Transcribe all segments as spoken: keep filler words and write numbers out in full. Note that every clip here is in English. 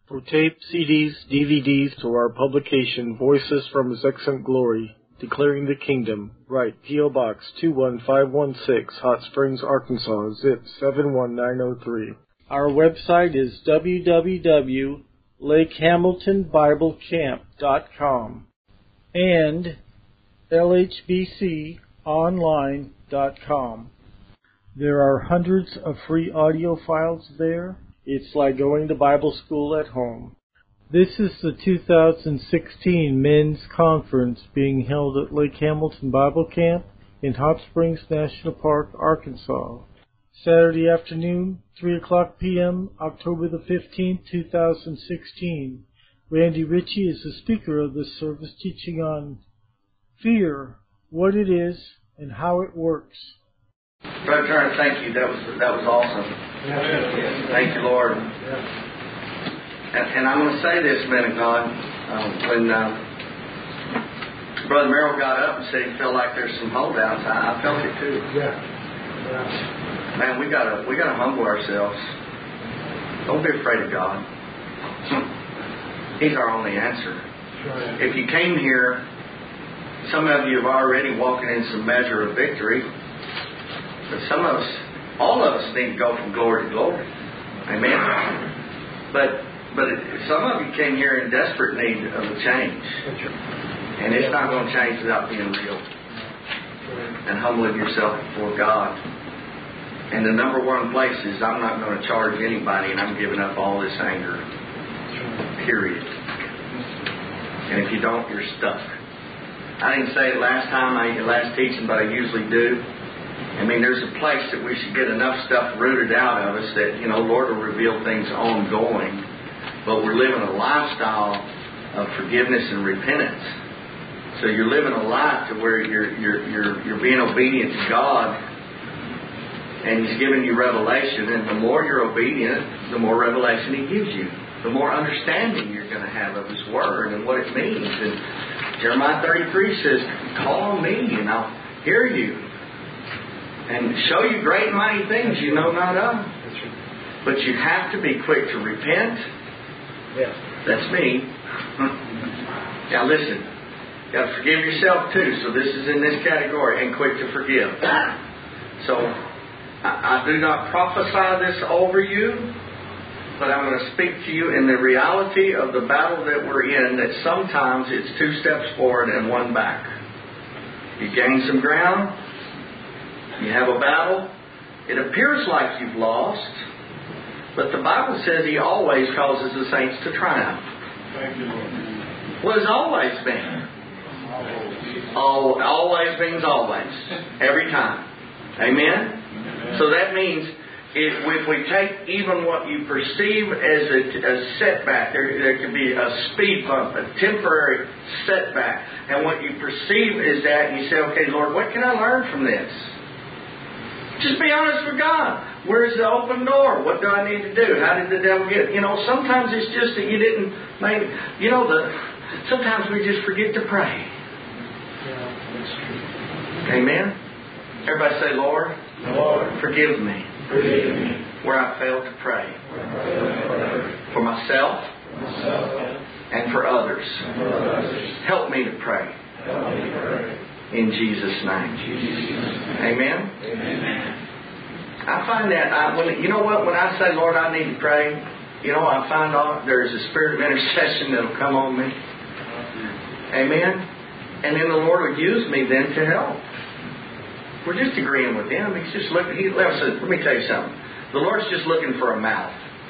For tape, C Ds, D V Ds, to our publication, Voices from His Excellent Glory, Declaring the Kingdom, write P O. Box two one five one six, Hot Springs, Arkansas, zip seven one nine zero three. Our website is w w w dot lake hamilton bible camp dot com and l h b c online dot com. There are hundreds of free audio files there. It's like going to Bible school at home. This is the two thousand sixteen Men's Conference being held at Lake Hamilton Bible Camp in Hot Springs National Park, Arkansas. Saturday afternoon, three o'clock p.m., October the fifteenth, two thousand sixteen. Randy Ritchie is the speaker of this service, teaching on fear, what it is, and how it works. Brother Turner, thank you. That was that was awesome. Yeah. Thank you, Lord. Yeah. And, and I'm going to say this, man of God. Um, when uh, Brother Merrill got up and said he felt like there's some holdouts, I, I felt it too. Yeah. Yeah. Man, we gotta we gotta humble ourselves. Don't be afraid of God. He's our only answer. Right. If you came here, some of you have already walking in some measure of victory. But some of us, all of us need to go from glory to glory. Amen? But but some of you came here in desperate need of a change. And it's not going to change without being real. And humbling yourself before God. And the number one place is I'm not going to charge anybody, and I'm giving up all this anger. Period. And if you don't, you're stuck. I didn't say it last time, I last teaching, but I usually do. I mean, there's a place that we should get enough stuff rooted out of us that, you know, Lord will reveal things ongoing. But we're living a lifestyle of forgiveness and repentance. So you're living a life to where you're you're you're you're being obedient to God, and He's giving you revelation. And the more you're obedient, the more revelation He gives you. The more understanding you're going to have of His Word and what it means. And Jeremiah thirty-three says, "Call on me, and I'll hear you, and show you great and mighty things you know not of." But you have to be quick to repent. Yeah. That's me. Now listen, you got to forgive yourself too. So this is in this category, and quick to forgive. So I, I do not prophesy this over you, but I'm going to speak to you in the reality of the battle that we're in, that sometimes it's two steps forward and one back. You gain some ground. You have a battle. It appears like you've lost, but the Bible says He always causes the saints to triumph. Thank you, Lord. What has always been? All, always means always. Every time. Amen? Amen. So that means if, if we take even what you perceive as a, a setback, there, there could be a speed bump, a temporary setback, and what you perceive is that, and you say, okay, Lord, what can I learn from this? Just be honest with God. Where's the open door? What do I need to do? How did the devil get it? You know, sometimes it's just that you didn't maybe, you know, the sometimes we just forget to pray. Yeah, that's true. Amen? Everybody say, Lord, Lord, forgive me. Forgive me. Where I failed to pray. For myself. Myself. And for others. And for others. Help me to pray. Help me to pray. In Jesus' name. Jesus' name. Amen? Amen. I find that, I, when you know what, when I say, Lord, I need to pray, you know, I find out there's a spirit of intercession that will come on me. Amen? And then the Lord will use me then to help. We're just agreeing with Him. He's just looking, he, let me tell you something. The Lord's just looking for a mouth.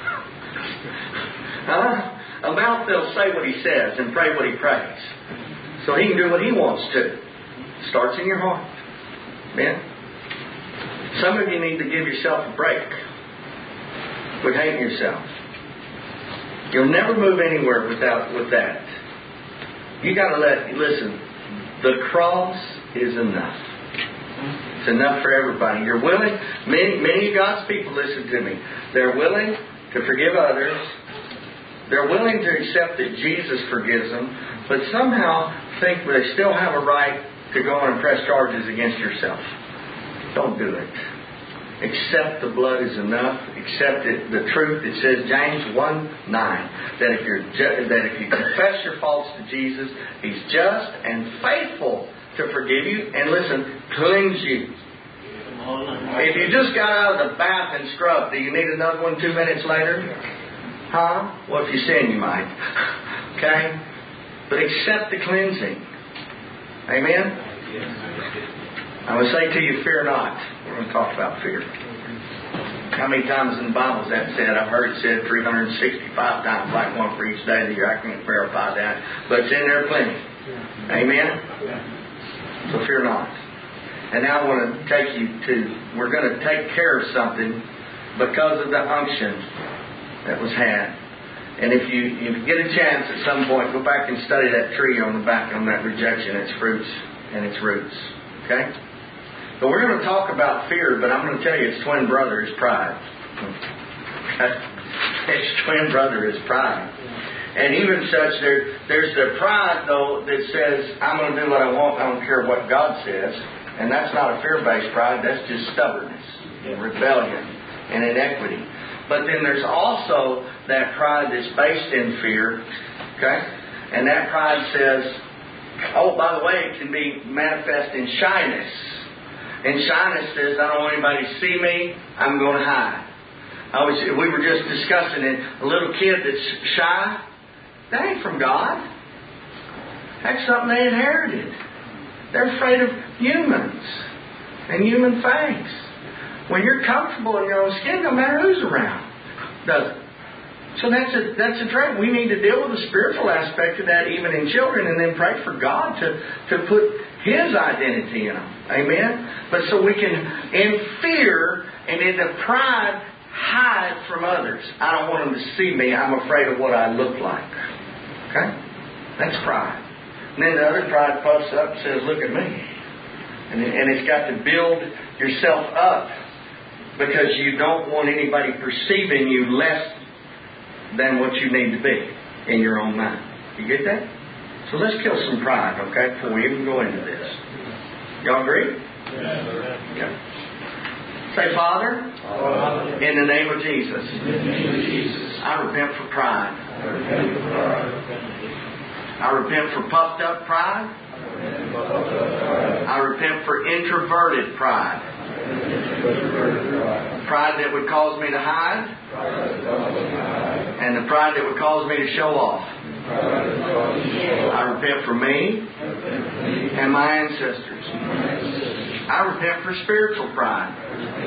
Huh? A mouth that'll say what He says and pray what He prays. So He can do what He wants to. Starts in your heart. Amen? Some of you need to give yourself a break with hating yourself. You'll never move anywhere without with that. You got to let, listen, the cross is enough. It's enough for everybody. You're willing, many, many of God's people, listen to me, they're willing to forgive others. They're willing to accept that Jesus forgives them, but somehow think they still have a right to go on and press charges against yourself. Don't do it. Accept the blood is enough. Accept it, the truth. It says James one nine that if you're ju- that if you confess your faults to Jesus, He's just and faithful to forgive you and listen, cleanse you. If you just got out of the bath and scrubbed, do you need another one two minutes later? Huh? Well, if you sin, you might. Okay? But accept the cleansing. Amen? I would say to you, fear not. We're going to talk about fear. How many times in the Bible is that said? I've heard it said three hundred sixty-five times, like one for each day of the year. I can't verify that. But it's in there plenty. Amen? So fear not. And now I want to take you to, we're going to take care of something because of the unction that was had. And if you, you get a chance at some point, go back and study that tree on the back on that rejection, its fruits and its roots. Okay? But we're going to talk about fear, but I'm going to tell you its twin brother is pride. Okay? Its twin brother is pride. And even such, there, there's the pride, though, that says, I'm going to do what I want, I don't care what God says. And that's not a fear-based pride, that's just stubbornness and rebellion and inequity. But then there's also that pride that's based in fear, okay? And that pride says, oh, by the way, it can be manifest in shyness. And shyness says, I don't want anybody to see me, I'm going to hide. I was, we were just discussing it, a little kid that's shy, that ain't from God. That's something they inherited. They're afraid of humans and human things. When you're comfortable in your own skin, no matter who's around, does it? So that's a that's a trait. We need to deal with the spiritual aspect of that even in children, and then pray for God to, to put His identity in them. Amen? But so we can, in fear and in the pride, hide from others. I don't want them to see me. I'm afraid of what I look like. Okay? That's pride. And then the other pride puffs up and says, look at me. And, and it's got to build yourself up because you don't want anybody perceiving you less than what you need to be in your own mind. You get that? So let's kill some pride, okay, before we even go into this. Y'all agree? Yeah. Say, Father, Father, in the name of Jesus, in the name of Jesus, I repent for pride. I repent for pride. I repent for puffed up pride. I repent for introverted pride. Pride that would cause me to hide. And the pride that would cause me to show off. I repent for me and my ancestors. I repent for spiritual pride.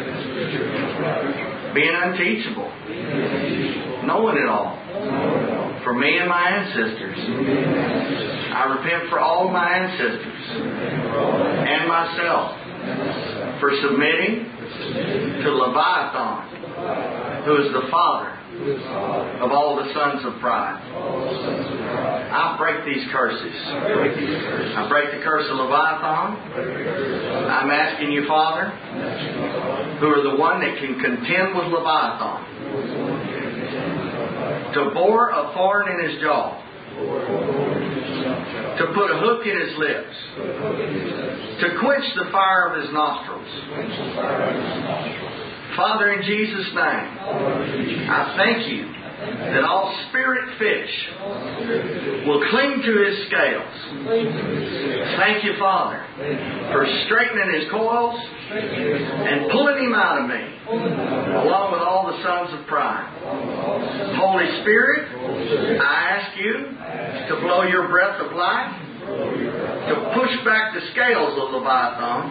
Being unteachable. Knowing it all. For me and my ancestors. I repent for all my ancestors and myself for submitting to Leviathan, who is the father of all the sons of pride. I break these curses. I break the curse of Leviathan. I'm asking you, Father, who are the one that can contend with Leviathan, to bore a thorn in his jaw, to put a hook in his lips, to quench the fire of his nostrils. Father, in Jesus' name, I thank you that all spirit fish will cling to his scales. Thank you, Father, for straightening his coils and pulling him out of me, along with all the sons of pride. Holy Spirit, I ask you to blow your breath of life, to push back the scales of Leviathan,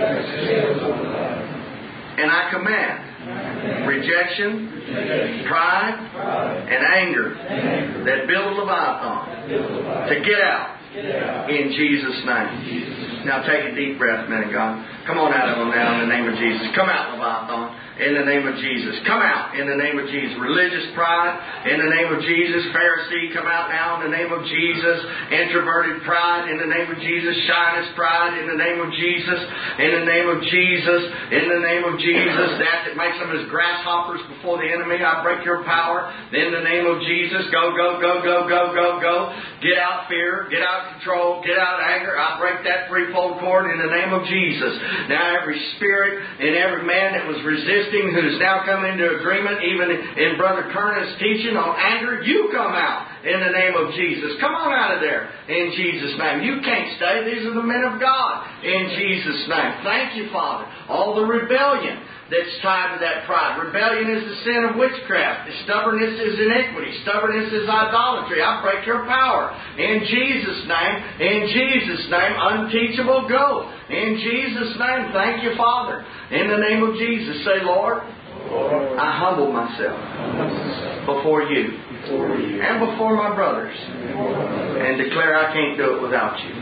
and I command rejection, pride, and anger that build Leviathan to get out in Jesus' name. Now take a deep breath, man of God. Come on out of them now in the name of Jesus. Come out, Leviathan. In the name of Jesus. Come out in the name of Jesus. Religious pride in the name of Jesus. Pharisee, come out now in the name of Jesus. Introverted pride in the name of Jesus. Shyness pride in the name of Jesus. In the name of Jesus. In the name of Jesus. That that makes them as grasshoppers before the enemy. I break your power in the name of Jesus. Go, go, go, go, go, go, go. Get out fear, get out control, get out anger. I break that threefold cord in the name of Jesus. Now every spirit and every man that was resisting, who's now come into agreement, even in Brother Kerner's teaching on anger, you come out in the name of Jesus. Come on out of there in Jesus' name. You can't stay. These are the men of God in Jesus' name. Thank you, Father. All the rebellion that's tied to that pride. Rebellion is the sin of witchcraft. Stubbornness is iniquity. Stubbornness is idolatry. I break your power. In Jesus' name. In Jesus' name. Unteachable, go. In Jesus' name. Thank you, Father. In the name of Jesus. Say, Lord, Lord, I humble myself before you, before you and before my brothers, and declare I can't do it without you.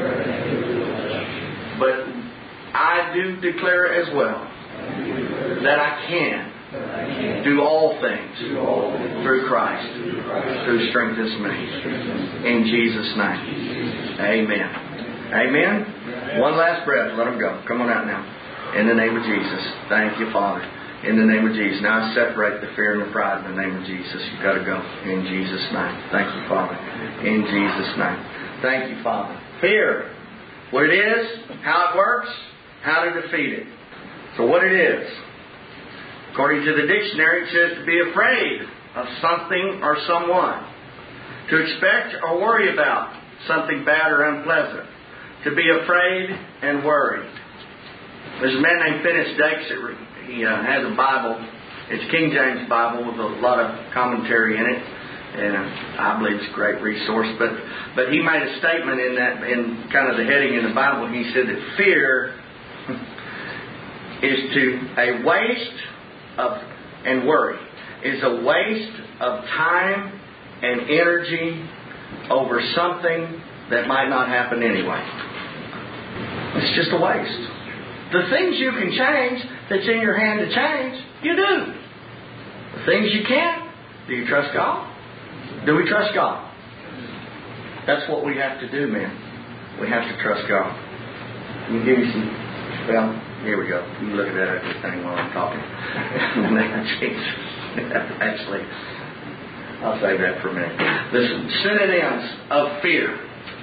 But I do declare as well that I can do all things through Christ, who strengthens me. In Jesus' name. Amen. Amen. One last breath. Let them go. Come on out now. In the name of Jesus. Thank you, Father. In the name of Jesus. Now I separate the fear and the pride in the name of Jesus. You've got to go. In Jesus' name. Thank you, Father. In Jesus' name. Thank you, Father. Fear. What it is, how it works, how to defeat it. So what it is. According to the dictionary, it says to be afraid of something or someone. To expect or worry about something bad or unpleasant. To be afraid and worried. There's a man named Finis Dakes. He uh, has a Bible. It's King James Bible with a lot of commentary in it. And uh, I believe it's a great resource. But but he made a statement in that, in kind of the heading in the Bible. He said that fear is to a waste of, and worry, is a waste of time and energy over something that might not happen anyway. It's just a waste. The things you can change, that's in your hand to change, you do. The things you can't, do you trust God? Do we trust God? That's what we have to do, man. We have to trust God. Can you give me some, well, here we go. You look at that other thing while I'm talking. In the name of Jesus. Actually, I'll save that for a minute. The synonyms of fear.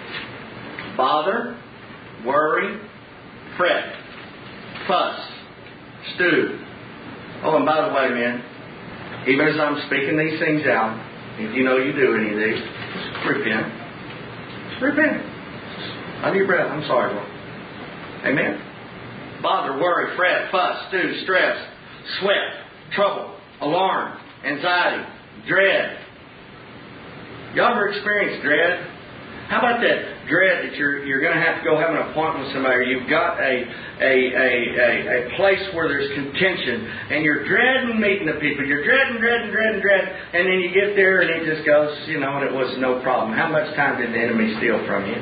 Bother, worry, fret, fuss, stew. Oh, and by the way, man, even as I'm speaking these things out, if you know you do any of these, just repent. Just repent. Under your breath. I'm sorry, Lord. Amen. Bother, worry, fret, fuss, stew, stress, sweat, trouble, alarm, anxiety, dread. Y'all ever experienced dread? How about that dread that you're you're going to have to go have an appointment with somebody, or you've got a a, a, a a place where there's contention, and you're dreading meeting the people. You're dreading, dreading, dreading, dreading, and then you get there and it just goes, you know, and it was no problem. How much time did the enemy steal from you?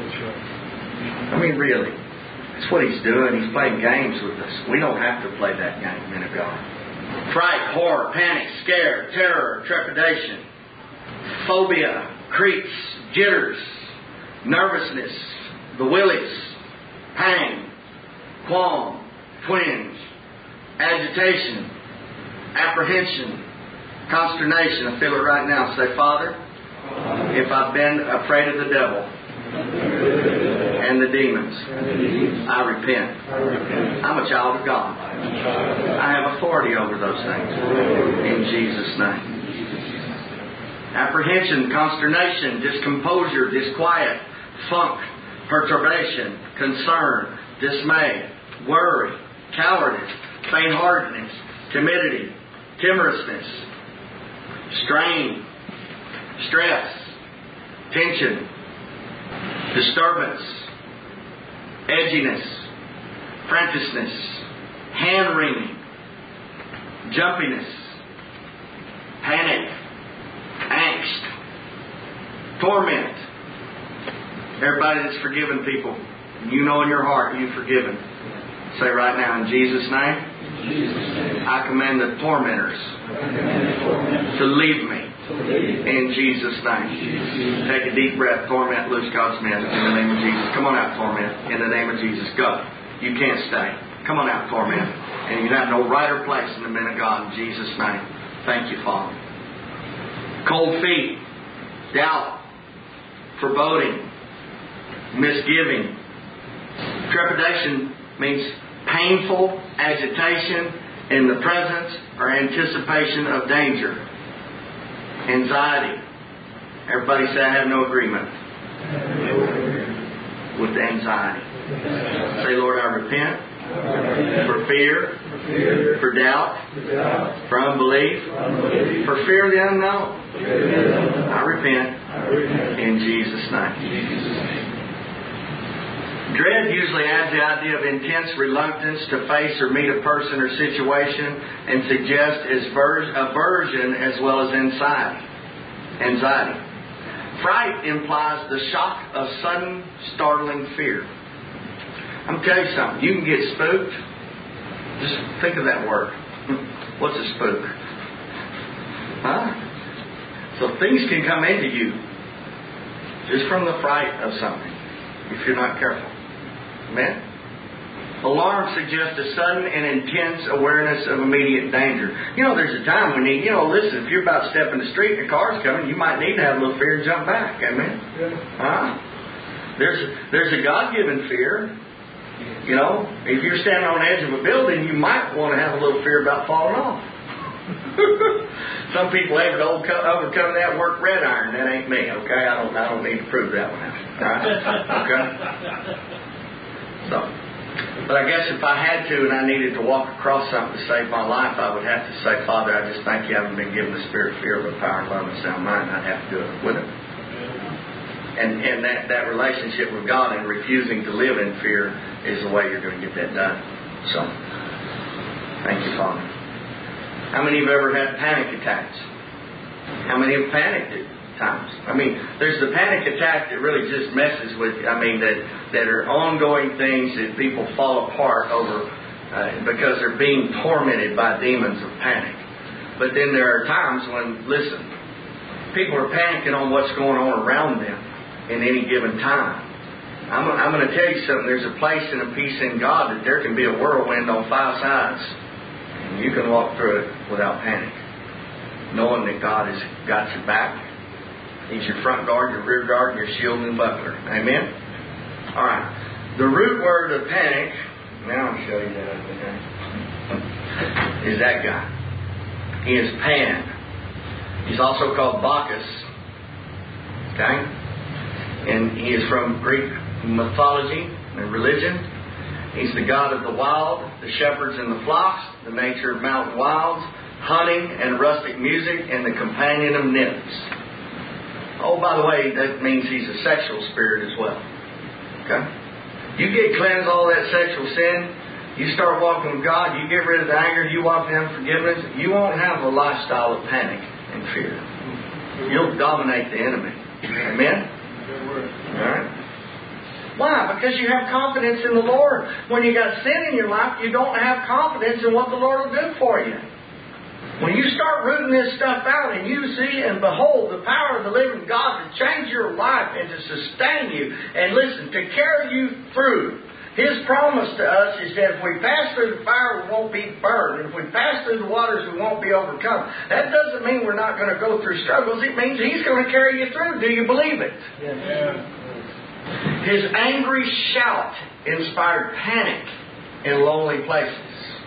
I mean, really. That's what he's doing. He's playing games with us. We don't have to play that game, men of God. Fright, horror, panic, scare, terror, trepidation, phobia, creeps, jitters, nervousness, the willies, pang, qualm, twinge, agitation, apprehension, consternation. I feel it right now. Say, Father, if I've been afraid of the devil and the demons, I repent. I'm a child of God. I have authority over those things. In Jesus' name. Apprehension, consternation, discomposure, disquiet, funk, perturbation, concern, dismay, worry, cowardice, faint-heartedness, timidity, timorousness, strain, stress, tension, disturbance, edginess, franticness, hand-wringing, jumpiness, panic, angst, torment. Everybody that's forgiven people, you know in your heart you've forgiven. Say right now, in Jesus' name, I command the tormentors to leave me. In Jesus' name. Take a deep breath. Torment, loose God's men. In the name of Jesus. Come on out, torment. In the name of Jesus. Go. You can't stay. Come on out, torment. And you have no right or place in the men of God. In Jesus' name. Thank you, Father. Cold feet. Doubt. foreboding, misgiving. Trepidation means painful agitation in the presence or anticipation of danger. Anxiety. Everybody say, I have no agreement with anxiety. Say, Lord, I repent for fear, for doubt, for unbelief, for fear of the unknown. I repent in Jesus' name. Dread usually adds the idea of intense reluctance to face or meet a person or situation and suggests aversion as well as anxiety. Anxiety. Fright implies the shock of sudden, startling fear. I'm going to tell you something. You can get spooked. Just think of that word. What's a spook? Huh? So things can come into you just from the fright of something if you're not careful. Amen? Alarm suggests a sudden and intense awareness of immediate danger. You know, there's a time when you, you know, listen, if you're about to step in the street and a car's coming, you might need to have a little fear and jump back. Amen? Yeah. Huh? There's, there's a God-given fear. You know, if you're standing on the edge of a building, you might want to have a little fear about falling off. Some people able to overcome that work red iron. That ain't me, okay? I don't, I don't need to prove that one out. All right? Okay? So, but I guess if I had to and I needed to walk across something to save my life, I would have to say, Father, I just thank you I haven't been given the spirit of fear, but power, love, and sound mind. I'd have to do it with it. And and that, that relationship with God and refusing to live in fear is the way you're going to get that done. So, thank you, Father. How many have ever had panic attacks? How many have panicked at times? I mean, there's the panic attack that really just messes with, I mean, that, that are ongoing things that people fall apart over uh, because they're being tormented by demons of panic. But then there are times when, listen, people are panicking on what's going on around them in any given time. I'm, I'm going to tell you something. There's a place and a peace in God that there can be a whirlwind on five sides. And you can walk through it without panic, knowing that God has got your back. He's your front guard, your rear guard, your shield and buckler. Amen? All right. The root word of panic, now I'll show you that other thing, is that guy. He is Pan. He's also called Bacchus. Okay? And he is from Greek mythology and religion. He's the god of the wild, the shepherds and the flocks, the nature of mountain wilds, hunting and rustic music, and the companion of nymphs. Oh, by the way, that means he's a sexual spirit as well. Okay? You get cleansed all that sexual sin, you start walking with God, you get rid of the anger, you walk in forgiveness, you won't have a lifestyle of panic and fear. You'll dominate the enemy. Amen? Alright? Why? Because you have confidence in the Lord. When you got sin in your life, you don't have confidence in what the Lord will do for you. When you start rooting this stuff out and you see and behold the power of the living God to change your life and to sustain you and listen, to carry you through. His promise to us is that if we pass through the fire, we won't be burned. And if we pass through the waters, we won't be overcome. That doesn't mean we're not going to go through struggles. It means He's going to carry you through. Do you believe it? Yeah. His angry shout inspired panic in lonely places.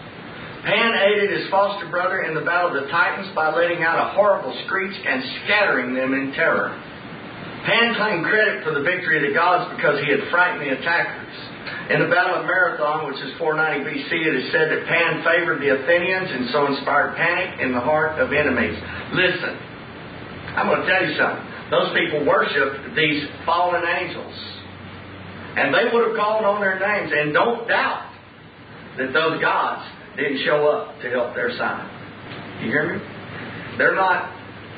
Pan aided his foster brother in the battle of the Titans by letting out a horrible screech and scattering them in terror. Pan claimed credit for the victory of the gods because he had frightened the attackers. In the Battle of Marathon, which is four ninety B C, it is said that Pan favored the Athenians and so inspired panic in the heart of enemies. Listen, I'm going to tell you something. Those people worshipped these fallen angels. And they would have called on their names. And don't doubt that those gods didn't show up to help their side. You hear me? They're not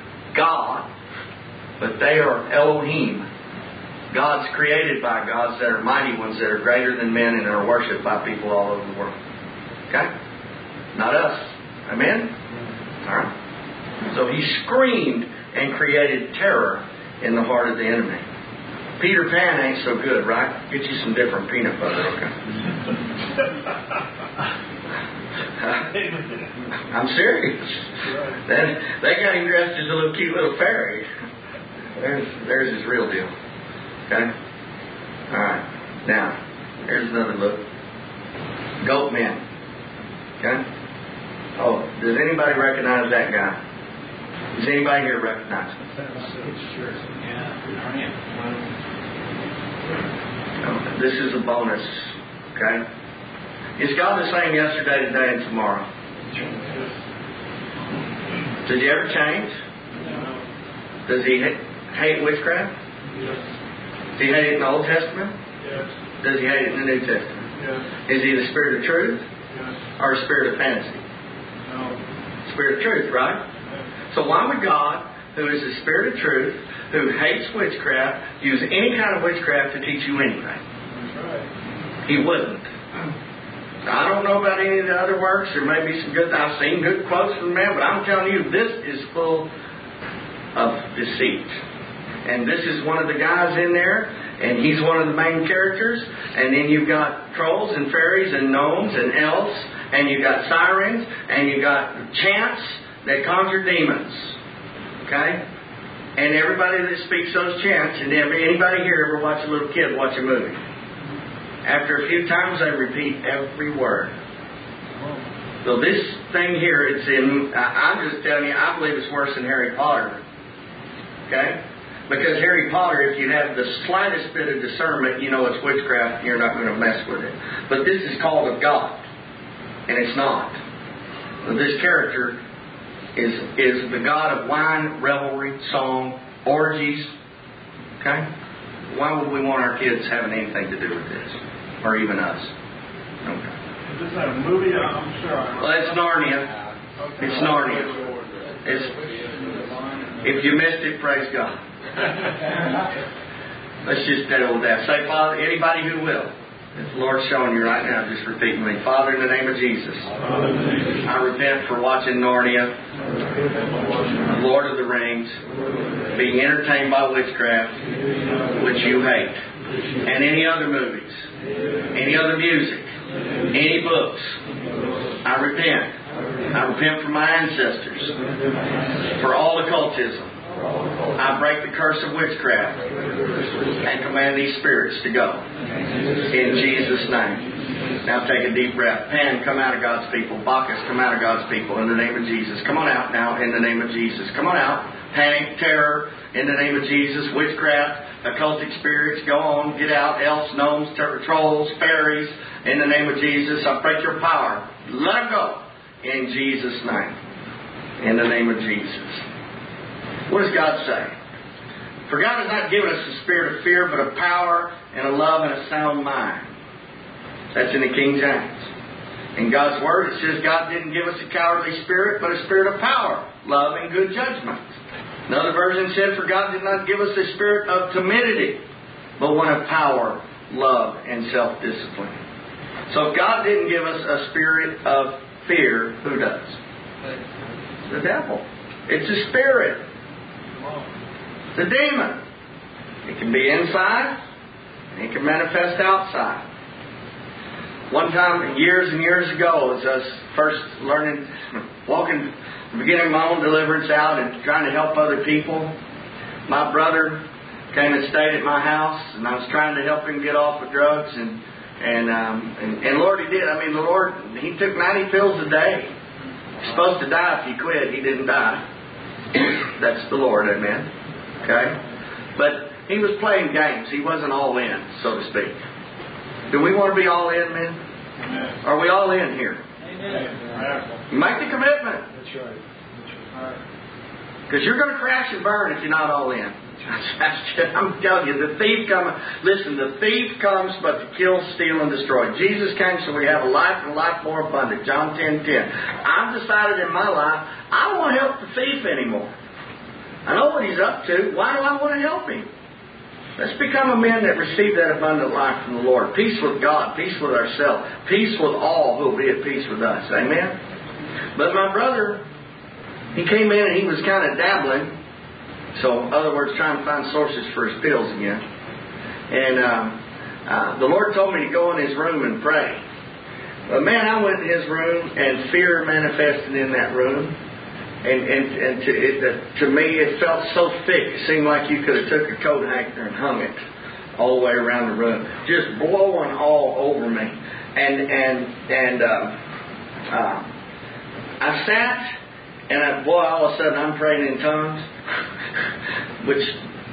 God, but they are Elohim. Gods created by gods that are mighty ones, that are greater than men and are worshipped by people all over the world. Okay? Not us. Amen? Alright? So he screamed and created terror in the heart of the enemy. Peter Pan ain't so good, right? Get you some different peanut butter, okay? I'm serious. That, they got him dressed as a little cute little fairy. There's, there's his real deal. Okay? Alright. Now, here's another look. Goat men. Okay? Oh, does anybody recognize that guy? Does anybody here recognize him? Oh, this is a bonus. Okay? Is God the same yesterday, today, and tomorrow? Does he ever change? Does he hate witchcraft? Yes. Does he hate it in the Old Testament? Yes. Does he hate it in the New Testament? Yes. Is he the spirit of truth? Yes. Or a spirit of fantasy? No. Spirit of truth, right? Yes. So why would God, who is the spirit of truth, who hates witchcraft, use any kind of witchcraft to teach you anything? That's right. He wouldn't. I don't know about any of the other works. There may be some good, I've seen good quotes from them, but I'm telling you, this is full of deceit. And this is one of the guys in there, and he's one of the main characters. And then you've got trolls and fairies and gnomes and elves, and you've got sirens, and you've got chants that conjure demons. Okay? And everybody that speaks those chants, and anybody here ever watch a little kid watch a movie? After a few times, they repeat every word. So this thing here, it's in, I'm just telling you, I believe it's worse than Harry Potter. Okay? Because Harry Potter, if you have the slightest bit of discernment, you know it's witchcraft and you're not going to mess with it. But this is called of God. And it's not. So this character is, is the God of wine, revelry, song, orgies. Okay? Why would we want our kids having anything to do with this? Or even us? Okay. Is this a movie? I'm sure. Well, it's Narnia. Okay. It's Narnia. It's, if you missed it, praise God. Let's just deal with that. Say, Father, anybody who will. If the Lord's showing you right now, just repeat with me. Father, in the name of Jesus, I repent for watching Narnia, Lord of the Rings, being entertained by witchcraft, which you hate, and any other movies, any other music, any books. I repent. I repent for my ancestors, for all occultism. I break the curse of witchcraft and command these spirits to go. In Jesus' name. Now take a deep breath. Pan, come out of God's people. Bacchus, come out of God's people. In the name of Jesus. Come on out now. In the name of Jesus. Come on out. Panic, terror. In the name of Jesus. Witchcraft, occultic spirits. Go on. Get out. Elves, gnomes, ter- trolls, fairies. In the name of Jesus. I break your power. Let them go. In Jesus' name. In the name of Jesus. What does God say? For God has not given us a spirit of fear, but of power and a love and a sound mind. That's in the King James. In God's Word, it says God didn't give us a cowardly spirit, but a spirit of power, love, and good judgment. Another version said, for God did not give us a spirit of timidity, but one of power, love, and self-discipline. So if God didn't give us a spirit of fear, who does? The devil. It's a spirit. The demon. It can be inside, and it can manifest outside. One time, years and years ago, as I was first learning, walking, beginning my own deliverance out and trying to help other people, my brother came and stayed at my house, and I was trying to help him get off of drugs, and and um, and, and Lord, he did. I mean, the Lord, he took ninety pills a day. He's supposed to die if he quit. He didn't die. That's the Lord, amen. Okay? But he was playing games. He wasn't all in, so to speak. Do we want to be all in, men? Amen. Are we all in here? Amen. Make the commitment. That's right. That's right. Because you're going to crash and burn if you're not all in. I'm telling you, the thief comes. Listen, the thief comes but to kill, steal, and destroy. Jesus came so we have a life and a life more abundant. John ten ten. I've decided in my life, I don't want to help the thief anymore. I know what he's up to. Why do I want to help him? Let's become a man that receive that abundant life from the Lord. Peace with God. Peace with ourselves. Peace with all who will be at peace with us. Amen? But my brother, he came in and he was kind of dabbling. So, in other words, trying to find sources for his pills again. And um, uh, the Lord told me to go in his room and pray. But man, I went in his room and fear manifested in that room. And, and, and to, it, uh, to me, it felt so thick. It seemed like you could have took a coat hanger and hung it all the way around the room, just blowing all over me. And and and uh, uh, I sat, and I, boy, all of a sudden I'm praying in tongues, which,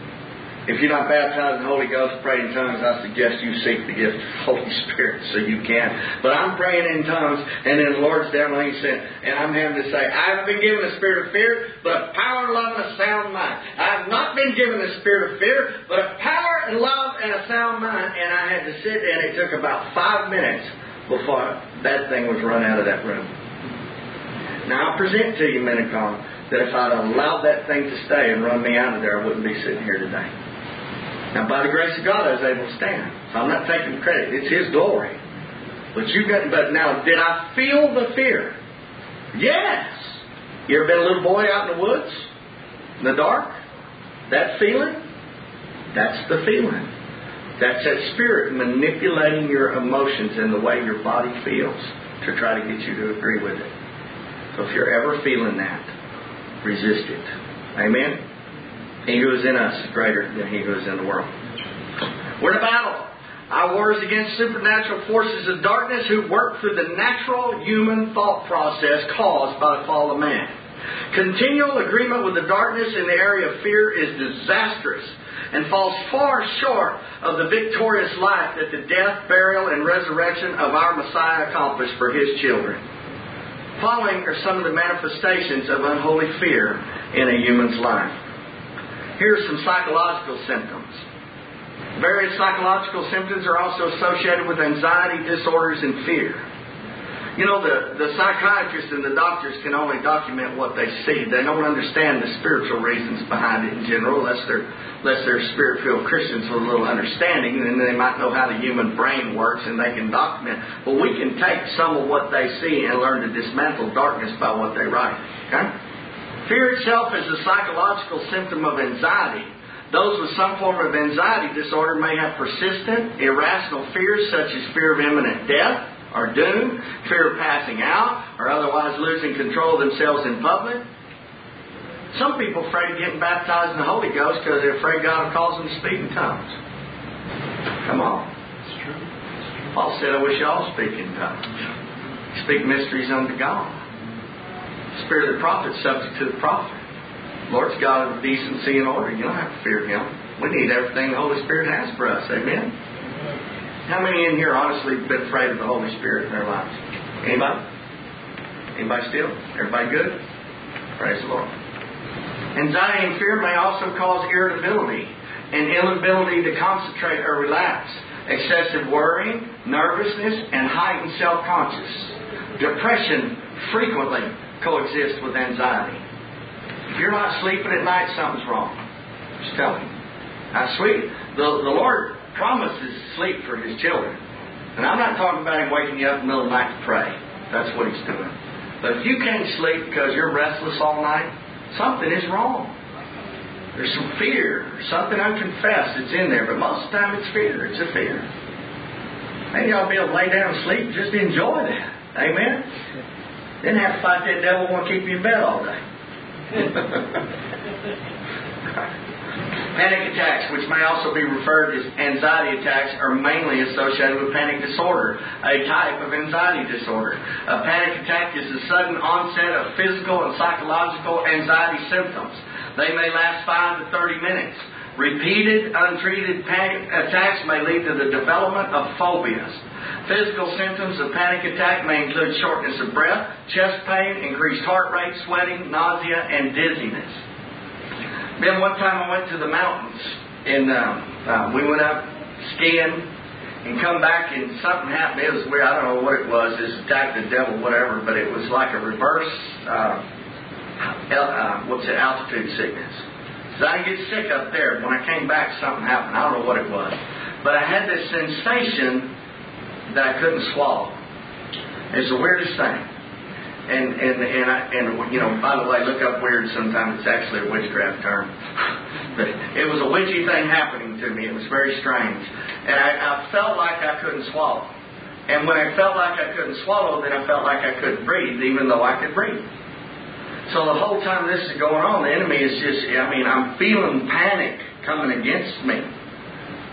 if you're not baptized in the Holy Ghost, pray in tongues, I suggest you seek the gift of the Holy Spirit so you can. But I'm praying in tongues, and then the Lord's down on me saying, and I'm having to say, I haven't been given a spirit of fear, but of power, love, and a sound mind. I have not been given a spirit of fear, but of power and love and a sound mind. And I had to sit, and it took about five minutes before that thing was run out of that room. Now, I present to you, men of God, that if I'd allowed that thing to stay and run me out of there, I wouldn't be sitting here today. Now, by the grace of God, I was able to stand. So I'm not taking credit. It's His glory. But you got. But now, did I feel the fear? Yes. You ever been a little boy out in the woods, in the dark? That feeling? That's the feeling. That's that spirit manipulating your emotions and the way your body feels to try to get you to agree with it. So if you're ever feeling that, resist it. Amen? He who is in us is greater than he who is in the world. We're in a battle. Our war is against supernatural forces of darkness who work through the natural human thought process caused by the fall of man. Continual agreement with the darkness in the area of fear is disastrous and falls far short of the victorious life that the death, burial, and resurrection of our Messiah accomplished for His children. Following are some of the manifestations of unholy fear in a human's life. Here are some psychological symptoms. Various psychological symptoms are also associated with anxiety disorders and fear. You know, the, the psychiatrists and the doctors can only document what they see. They don't understand the spiritual reasons behind it in general, unless they're, unless they're spirit-filled Christians with a little understanding, and then they might know how the human brain works and they can document. But we can take some of what they see and learn to dismantle darkness by what they write. Okay? Fear itself is a psychological symptom of anxiety. Those with some form of anxiety disorder may have persistent, irrational fears such as fear of imminent death or doom, fear of passing out, or otherwise losing control of themselves in public. Some people are afraid of getting baptized in the Holy Ghost because they're afraid God will cause them to speak in tongues. Come on. It's true. Paul said, I wish y'all speak in tongues. Speak mysteries unto God. Spirit of the prophet subject to the prophet. Lord's God of decency and order. You don't have to fear Him. We need everything the Holy Spirit has for us. Amen? How many in here honestly have been afraid of the Holy Spirit in their lives? Anybody? Anybody still? Everybody good? Praise the Lord. Anxiety and fear may also cause irritability and inability to concentrate or relax, excessive worrying, nervousness, and heightened self-conscious. Depression frequently coexist with anxiety. If you're not sleeping at night, something's wrong. Just tell me. Now, sweet, the, the Lord promises sleep for His children. And I'm not talking about Him waking you up in the middle of the night to pray. That's what He's doing. But if you can't sleep because you're restless all night, something is wrong. There's some fear, something unconfessed that's in there. But most of the time it's fear. It's a fear. Maybe I'll be able to lay down and sleep and just enjoy that. Amen? Didn't have to fight that devil who won't keep you in bed all day. Panic attacks, which may also be referred as anxiety attacks, are mainly associated with panic disorder, a type of anxiety disorder. A panic attack is the sudden onset of physical and psychological anxiety symptoms. They may last five to thirty minutes. Repeated, untreated panic attacks may lead to the development of phobias. Physical symptoms of panic attack may include shortness of breath, chest pain, increased heart rate, sweating, nausea, and dizziness. Then one time I went to the mountains, and um, uh, we went up skiing and come back, and something happened. It was weird. I don't know what it was. It attacked the devil, whatever, but it was like a reverse, uh, uh, what's it, altitude sickness. So I didn't get sick up there. When I came back, something happened. I don't know what it was. But I had this sensation that I couldn't swallow. It's the weirdest thing. And, and, and, I, and you know, by the way, look up weird sometimes. It's actually a witchcraft term. But it was a witchy thing happening to me. It was very strange. And I, I felt like I couldn't swallow. And when I felt like I couldn't swallow, then I felt like I couldn't breathe, even though I could breathe. So the whole time this is going on, the enemy is just, I mean, I'm feeling panic coming against me.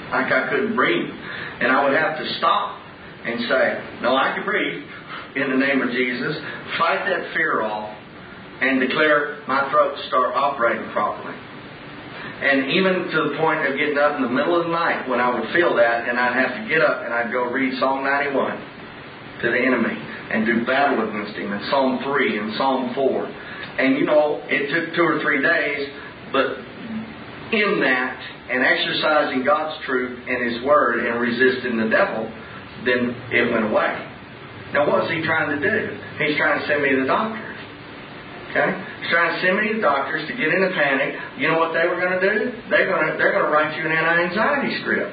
like I couldn't breathe. And I would have to stop and say, no, I can breathe in the name of Jesus. Fight that fear off and declare my throat to start operating properly. And even to the point of getting up in the middle of the night when I would feel that, and I'd have to get up and I'd go read Psalm ninety-one to the enemy and do battle against him, and Psalm three and Psalm four. And you know, it took two or three days, but in that, and exercising God's truth and His Word and resisting the devil, then it went away. Now what was he trying to do? He's trying to send me to the doctor. Okay? He's trying to send me to doctors to get in a panic. You know what they were going to do? They're going to, they're going to write you an anti-anxiety script.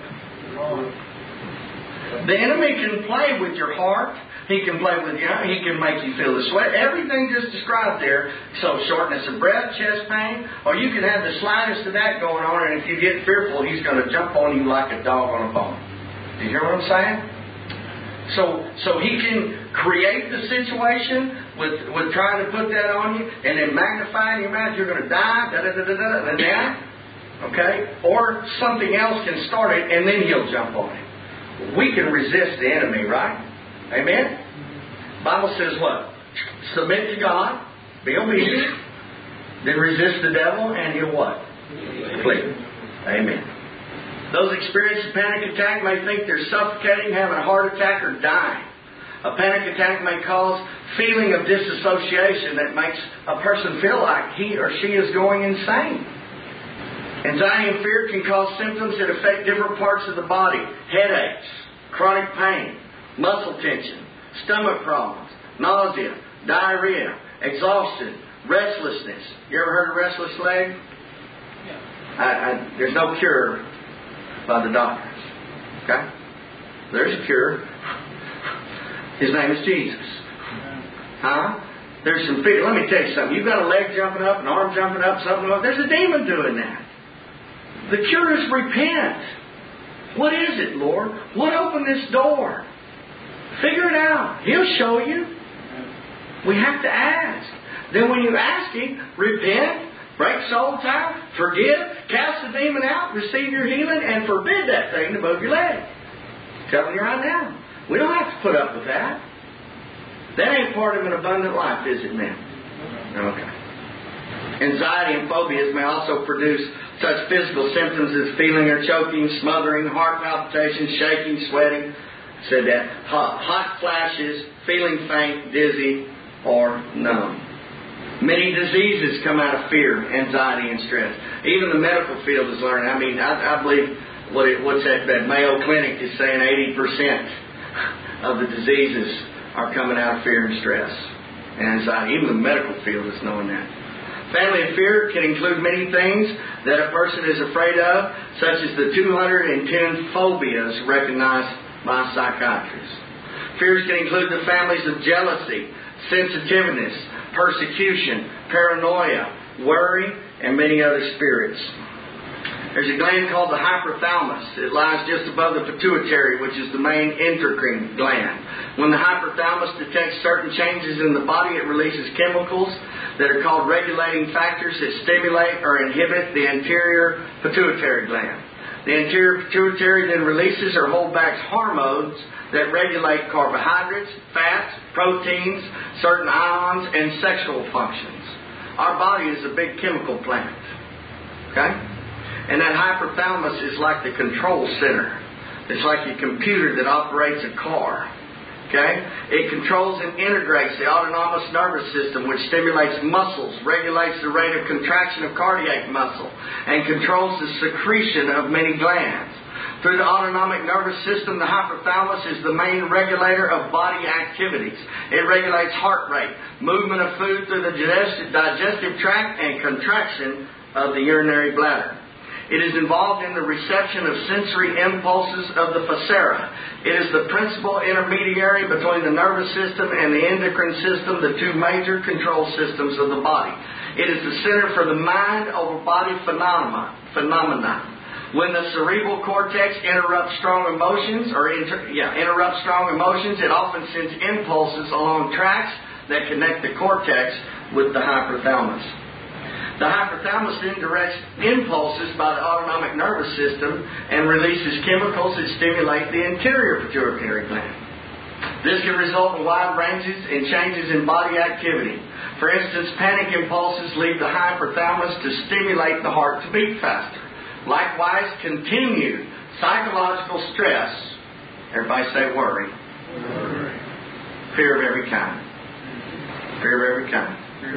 The enemy can play with your heart. He can play with you. He can make you feel the sweat. Everything just described there. So shortness of breath, chest pain, or you can have the slightest of that going on, and if you get fearful, he's going to jump on you like a dog on a bone. Do you hear what I'm saying? So, so he can create the situation with, with trying to put that on you, and then magnify in your mouth, you're going to die, da da da da da, and then, okay? Or something else can start it, and then he'll jump on it. We can resist the enemy, right? Amen? The Bible says what? Submit to God, be obedient, then resist the devil, and he'll what? Flee. Amen. Those experiencing a panic attack may think they're suffocating, having a heart attack, or dying. A panic attack may cause feeling of disassociation that makes a person feel like he or she is going insane. Anxiety and fear can cause symptoms that affect different parts of the body. Headaches, chronic pain, muscle tension, stomach problems, nausea, diarrhea, exhaustion, restlessness. You ever heard of restless leg? Yeah. I, I, there's no cure by the doctors. Okay? There's a cure. His name is Jesus. Huh? There's some fear. Let me tell you something. You've got a leg jumping up, an arm jumping up, something like that. There's a demon doing that. The cure is repent. What is it, Lord? What opened this door? Figure it out. He'll show you. We have to ask. Then when you ask Him, repent, break soul tie, forgive, cast the demon out, receive your healing, and forbid that thing to move your leg. I'm telling you right now. We don't have to put up with that. That ain't part of an abundant life, is it, man? Okay. Anxiety and phobias may also produce such physical symptoms as feeling or choking, smothering, heart palpitations, shaking, sweating. I said that. Hot, hot flashes, feeling faint, dizzy, or numb. Many diseases come out of fear, anxiety, and stress. Even the medical field is learning. I mean, I, I believe what it, what's that, that Mayo Clinic is saying eighty percent of the diseases are coming out of fear and stress and anxiety. Even the medical field is knowing that. Family of fear can include many things that a person is afraid of, such as the two hundred ten phobias recognized by psychiatrists. Fears can include the families of jealousy, sensitiveness, persecution, paranoia, worry, and many other spirits. There's a gland called the hypothalamus. It lies just above the pituitary, which is the main endocrine gland. When the hypothalamus detects certain changes in the body, it releases chemicals that are called regulating factors that stimulate or inhibit the anterior pituitary gland. The anterior pituitary then releases or holds back hormones that regulate carbohydrates, fats, proteins, certain ions, and sexual functions. Our body is a big chemical plant. Okay? And that hypothalamus is like the control center. It's like a computer that operates a car. Okay? It controls and integrates the autonomous nervous system, which stimulates muscles, regulates the rate of contraction of cardiac muscle, and controls the secretion of many glands. Through the autonomic nervous system, the hypothalamus is the main regulator of body activities. It regulates heart rate, movement of food through the digestive tract, and contraction of the urinary bladder. It is involved in the reception of sensory impulses of the viscera. It is the principal intermediary between the nervous system and the endocrine system, the two major control systems of the body. It is the center for the mind over body phenomena. phenomena. When the cerebral cortex interrupts strong emotions, or inter, yeah, interrupts strong emotions, it often sends impulses along tracks that connect the cortex with the hypothalamus. The hypothalamus then directs impulses by the autonomic nervous system and releases chemicals that stimulate the anterior pituitary gland. This can result in wide ranges and changes in body activity. For instance, panic impulses lead the hypothalamus to stimulate the heart to beat faster. Likewise, continued psychological stress, everybody say worry, Worry. fear of every kind, fear of every kind,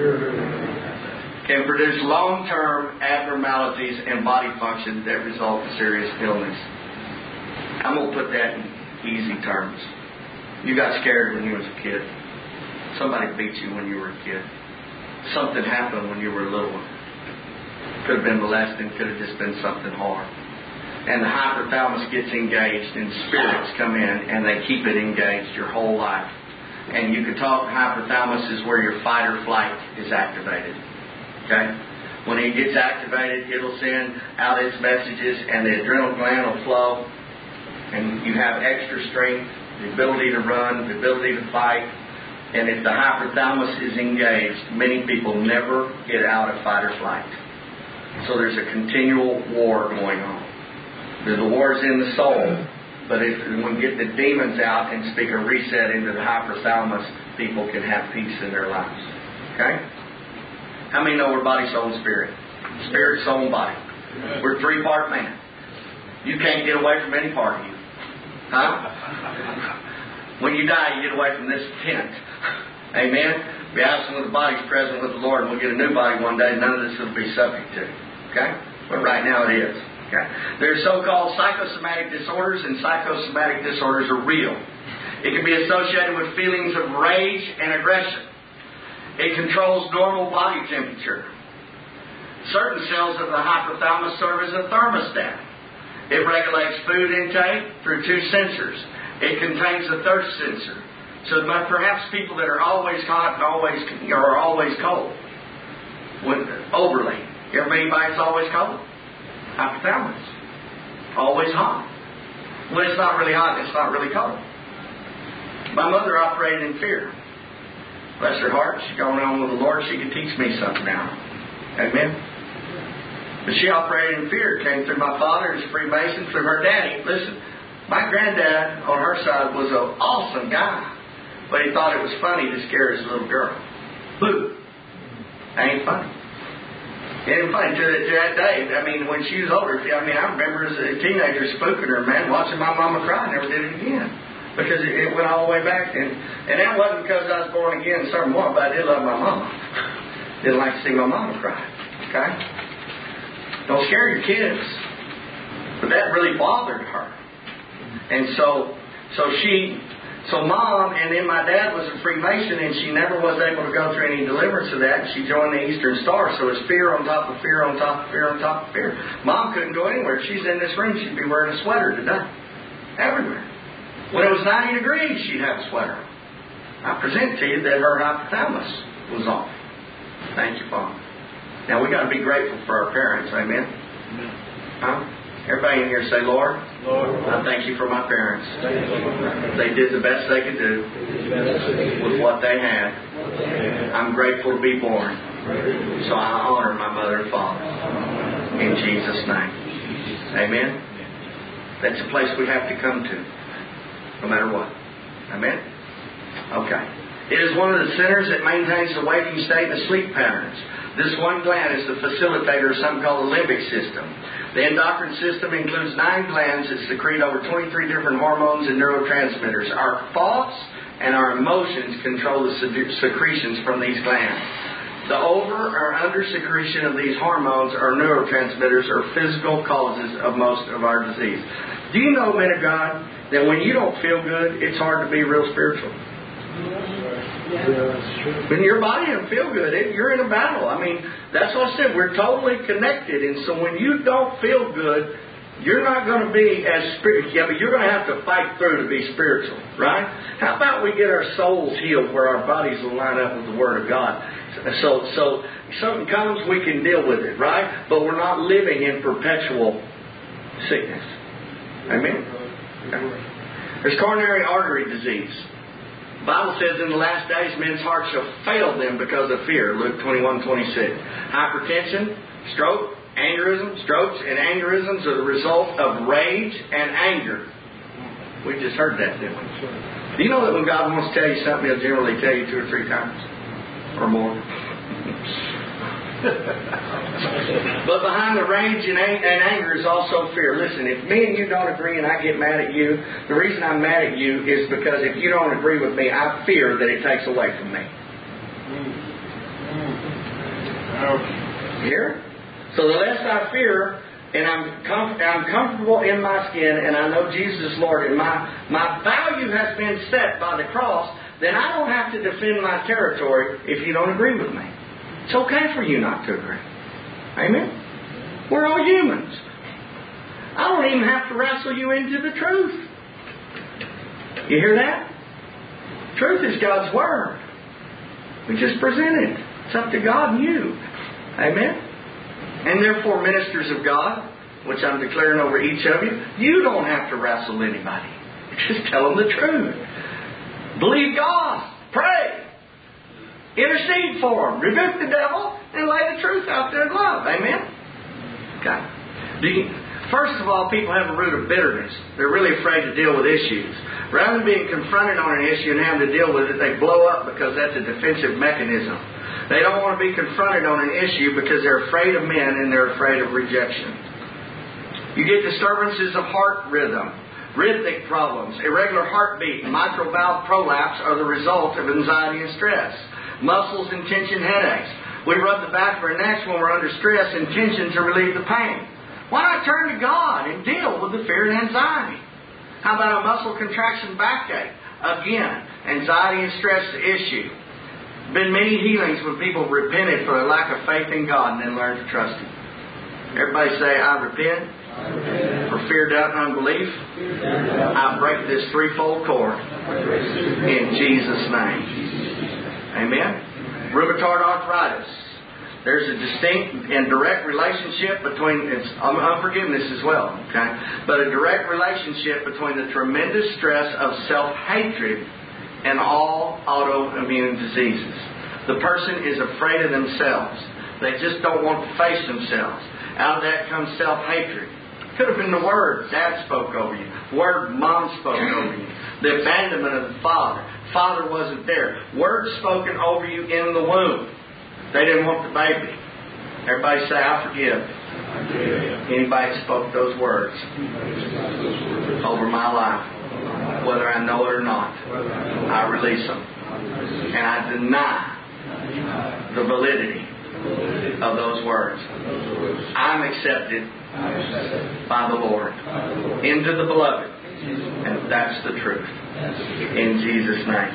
can produce long-term abnormalities in body function that result in serious illness. I'm going to put that in easy terms. You got scared when you was a kid. Somebody beat you when you were a kid. Something happened when you were a little one. Could have been molesting, could have just been something hard. And the hypothalamus gets engaged and spirits come in and they keep it engaged your whole life. And you can talk, the hypothalamus is where your fight or flight is activated. Okay? When it gets activated, it'll send out its messages and the adrenal gland will flow. And you have extra strength, the ability to run, the ability to fight. And if the hypothalamus is engaged, many people never get out of fight or flight. So there's a continual war going on. The war's in the soul. But if we get the demons out and speak a reset into the hypothalamus, people can have peace in their lives. Okay? How many know we're body, soul, and spirit? Spirit, soul, and body. We're a three-part man. You can't get away from any part of you. Huh? When you die, you get away from this tent. Amen? Be absent with the body, present with the Lord, and we'll get a new body one day. None of this will be subject to. Okay? But right now it is. Okay? There are so-called psychosomatic disorders, and psychosomatic disorders are real. It can be associated with feelings of rage and aggression. It controls normal body temperature. Certain cells of the hypothalamus serve as a thermostat. It regulates food intake through two sensors. It contains a thirst sensor. So perhaps people that are always hot and always or always cold, when overly. You ever meet anybody that's always cold? Hypothalamus. Always hot. When it's not really hot, it's not really cold. My mother operated in fear. Bless her heart. She's going on with the Lord. She can teach me something now. Amen. But she operated in fear. It came through my father as a Freemason, through her daddy. Listen, my granddad on her side was an awesome guy. But he thought it was funny to scare his little girl. Boo. That ain't funny. It ain't funny. To, to that day, I mean, when she was older, I mean, I remember as a teenager spooking her, man, watching my mama cry. Never did it again. Because it, it went all the way back. And, and that wasn't because I was born again something more, but I did love my mama. Didn't like to see my mama cry. Okay? Don't scare your kids. But that really bothered her. And so, so she... So Mom, and then my dad was a Freemason, and she never was able to go through any deliverance of that. She joined the Eastern Star, so it's fear on top of fear on top of fear on top of fear. Mom couldn't go anywhere. If she's in this room, she'd be wearing a sweater today. Everywhere. When it was ninety degrees, she'd have a sweater. I present to you that her hypothalamus was off. Thank you, Father. Now, we got to be grateful for our parents. Amen? Amen. Huh? Everybody in here say, Lord, Lord, I thank you for my parents. They did the best they could do with what they had. I'm grateful to be born. So I honor my mother and father. In Jesus' name. Amen? That's a place we have to come to. No matter what. Amen? Okay. It is one of the centers that maintains the waking state and the sleep patterns. This one gland is the facilitator of something called the limbic system. The endocrine system includes nine glands that secrete over twenty-three different hormones and neurotransmitters. Our thoughts and our emotions control the secretions from these glands. The over or under secretion of these hormones or neurotransmitters are physical causes of most of our disease. Do you know, men of God, that when you don't feel good, it's hard to be real spiritual? When your body doesn't feel good, it, you're in a battle. I mean, that's what I said. We're totally connected. And so when you don't feel good, you're not going to be as spiritual. Yeah, but you're going to have to fight through to be spiritual, right? How about we get our souls healed where our bodies will line up with the Word of God? So, so something comes, we can deal with it, right? But we're not living in perpetual sickness. Amen? Okay. There's coronary artery disease. The Bible says in the last days men's hearts shall fail them because of fear. Luke twenty-one twenty-six. Hypertension, stroke, aneurysm, strokes and aneurysms are the result of rage and anger. We just heard that, didn't we? Do you know that when God wants to tell you something, He'll generally tell you two or three times? Or more. But behind the rage and anger is also fear. Listen, if me and you don't agree and I get mad at you, the reason I'm mad at you is because if you don't agree with me, I fear that it takes away from me. Here? So the less I fear, and I'm com- I'm comfortable in my skin, and I know Jesus is Lord, and my, my value has been set by the cross, then I don't have to defend my territory if you don't agree with me. It's okay for you not to agree. Amen? We're all humans. I don't even have to wrestle you into the truth. You hear that? Truth is God's Word. We just present it. It's up to God and you. Amen? And therefore, ministers of God, which I'm declaring over each of you, you don't have to wrestle anybody. Just tell them the truth. Believe God. Pray. Intercede for them. Rebuke the devil and lay the truth out there in love. Amen? Okay. Do you, first of all, people have a root of bitterness. They're really afraid to deal with issues. Rather than being confronted on an issue and having to deal with it, they blow up because that's a defensive mechanism. They don't want to be confronted on an issue because they're afraid of men and they're afraid of rejection. You get disturbances of heart rhythm, rhythmic problems, irregular heartbeat, and mitral valve prolapse are the result of anxiety and stress. Muscles and tension headaches. We rub the back of our necks when we're under stress and tension to relieve the pain. Why not turn to God and deal with the fear and anxiety? How about a muscle contraction backache? Again, anxiety and stress the issue. Been many healings when people repented for a lack of faith in God and then learned to trust Him. Everybody say, I repent, I repent. For fear, doubt, and unbelief. I break this threefold cord in Jesus' name. Amen? Rheumatoid arthritis. There's a distinct and direct relationship between, it's unforgiveness as well, okay? But a direct relationship between the tremendous stress of self-hatred and all autoimmune diseases. The person is afraid of themselves. They just don't want to face themselves. Out of that comes self-hatred. Could have been the word Dad spoke over you. Word Mom spoke over you. The abandonment of the Father. Father wasn't there. Words spoken over you in the womb. They didn't want the baby. Everybody say, I forgive. I forgive. Anybody spoke those words over my life, whether I know it or not, I release them. And I deny the validity of those words. I'm accepted by the Lord into the beloved. And that's the truth. In Jesus' name.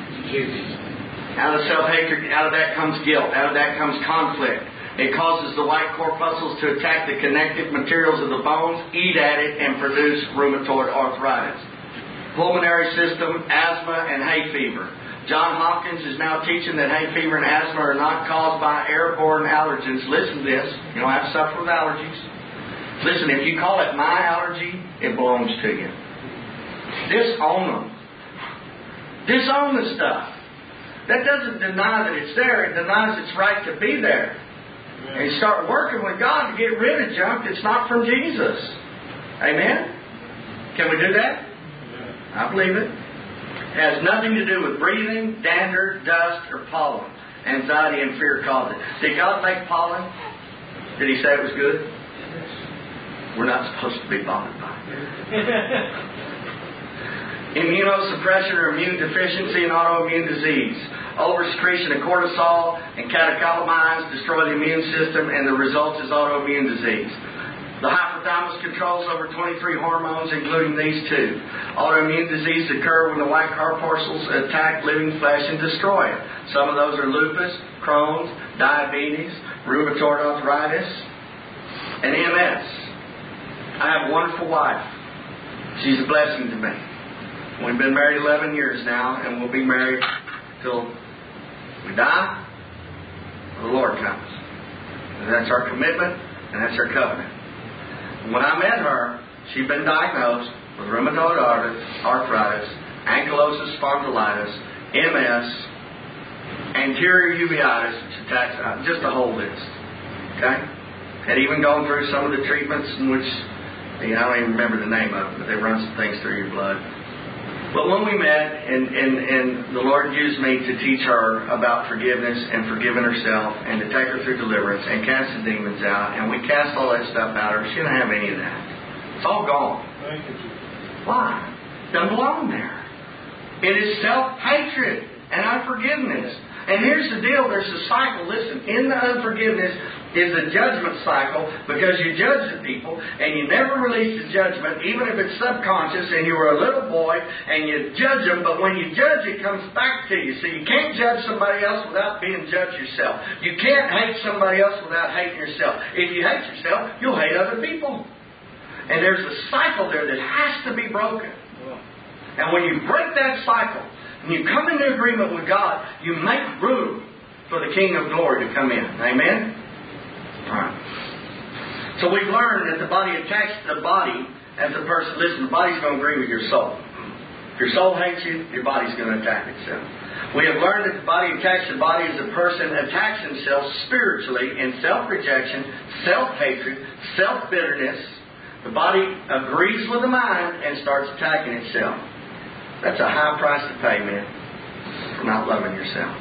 Out of self-hatred, out of that comes guilt. Out of that comes conflict. It causes the white corpuscles to attack the connective materials of the bones, eat at it, and produce rheumatoid arthritis. Pulmonary system, asthma, and hay fever. John Hopkins is now teaching that hay fever and asthma are not caused by airborne allergens. Listen to this. You don't have to suffer with allergies. Listen, if you call it my allergy, it belongs to you. Disown them. Disown the stuff. That doesn't deny that it's there. It denies its right to be there. Amen. And start working with God to get rid of junk that's not from Jesus. Amen? Can we do that? Yeah. I believe it. It has nothing to do with breathing, dander, dust, or pollen. Anxiety and fear cause it. Did God make pollen? Did He say it was good? We're not supposed to be bothered by it. Immunosuppression or immune deficiency and autoimmune disease. Oversecretion of cortisol and catecholamines destroy the immune system, and the result is autoimmune disease. The hypothalamus controls over twenty-three hormones, including these two. Autoimmune disease occur when the white corpuscles attack living flesh and destroy it. Some of those are lupus, Crohn's, diabetes, rheumatoid arthritis, and M S. I have a wonderful wife. She's a blessing to me. We've been married eleven years now, and we'll be married till we die or the Lord comes. And that's our commitment, and that's our covenant. When I met her, she'd been diagnosed with rheumatoid arthritis, ankylosing spondylitis, M S, anterior uveitis, which attacks, uh, just a whole list. Okay? Had even gone through some of the treatments in which, you know, I don't even remember the name of them, but they run some things through your blood. But when we met, and, and, and the Lord used me to teach her about forgiveness and forgiving herself and to take her through deliverance and cast the demons out, and we cast all that stuff out of her, she didn't have any of that. It's all gone. Thank you, Jesus. Why? Doesn't belong there. It is self-hatred and unforgiveness. And here's the deal, there's a cycle. Listen, in the unforgiveness is the judgment cycle, because you judge the people and you never release the judgment, even if it's subconscious and you were a little boy and you judge them, but when you judge it comes back to you. So you can't judge somebody else without being judged yourself. You can't hate somebody else without hating yourself. If you hate yourself, you'll hate other people. And there's a cycle there that has to be broken. And when you break that cycle, and you come into agreement with God, you make room for the King of Glory to come in. Amen? Alright. So we've learned that the body attacks the body as a person. Listen, the body's going to agree with your soul. If your soul hates you, your body's going to attack itself. We have learned that the body attacks the body as a person attacks himself spiritually in self-rejection, self-hatred, self-bitterness. The body agrees with the mind and starts attacking itself. That's a high price to pay, man, for not loving yourself.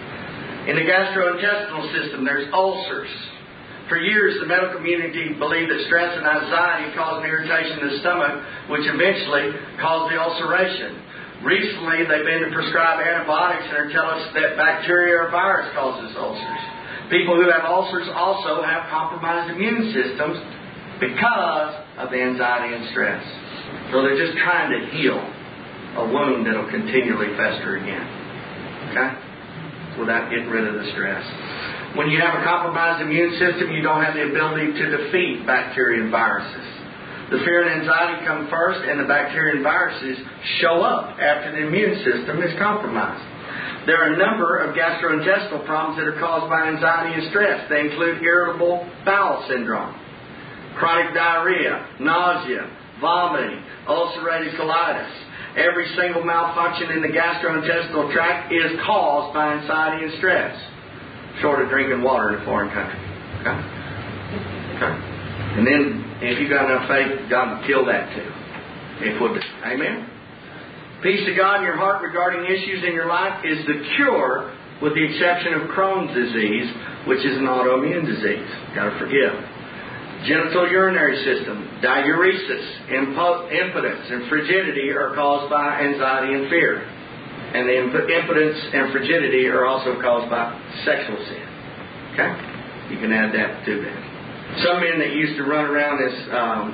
In the gastrointestinal system, there's ulcers. For years, the medical community believed that stress and anxiety caused an irritation in the stomach, which eventually caused the ulceration. Recently, they've been to prescribe antibiotics and are telling us that bacteria or virus causes ulcers. People who have ulcers also have compromised immune systems because of the anxiety and stress. So they're just trying to heal a wound that will continually fester again. Okay? Without getting rid of the stress. When you have a compromised immune system, you don't have the ability to defeat bacteria and viruses. The fear and anxiety come first, and the bacteria and viruses show up after the immune system is compromised. There are a number of gastrointestinal problems that are caused by anxiety and stress. They include irritable bowel syndrome, chronic diarrhea, nausea, vomiting, ulcerative colitis. Every single malfunction in the gastrointestinal tract is caused by anxiety and stress. Short of drinking water in a foreign country. Okay? Okay? And then, if you've got enough faith, God will kill that too. If we'll do. Amen? Peace of God in your heart regarding issues in your life is the cure, with the exception of Crohn's disease, which is an autoimmune disease. Got to forgive. Genital urinary system, diuresis, impo- impotence, and frigidity are caused by anxiety and fear. And the imp- impotence and frigidity are also caused by sexual sin. Okay? You can add that to that. Some men that used to run around as um,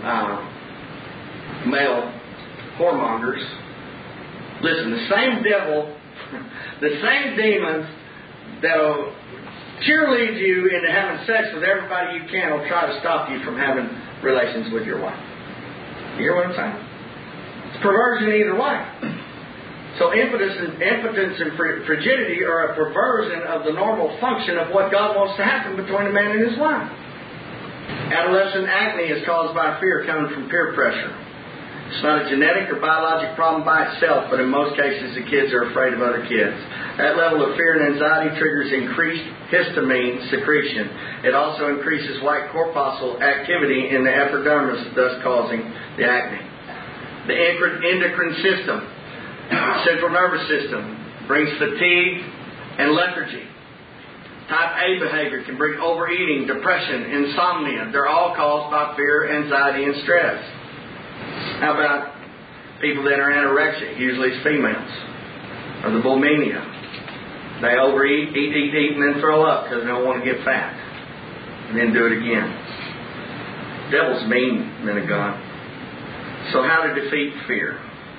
uh, male whoremongers, listen, the same devil, the same demons that'll cheerlead you into having sex with everybody you can will try to stop you from having relations with your wife. You hear what I'm saying? It's perversion either way. So impotence and, impotence and frigidity are a perversion of the normal function of what God wants to happen between a man and his wife. Adolescent acne is caused by fear coming from peer pressure. It's not a genetic or biologic problem by itself, but in most cases the kids are afraid of other kids. That level of fear and anxiety triggers increased histamine secretion. It also increases white corpuscle activity in the epidermis, thus causing the acne. The endocrine system, central nervous system, brings fatigue and lethargy. Type A behavior can bring overeating, depression, insomnia. They're all caused by fear, anxiety, and stress. How about people that are anorexic? Usually it's females. Or the bulimia. They overeat, eat, eat, eat, and then throw up because they don't want to get fat. And then do it again. The devil's mean, men of God. So how to defeat fear?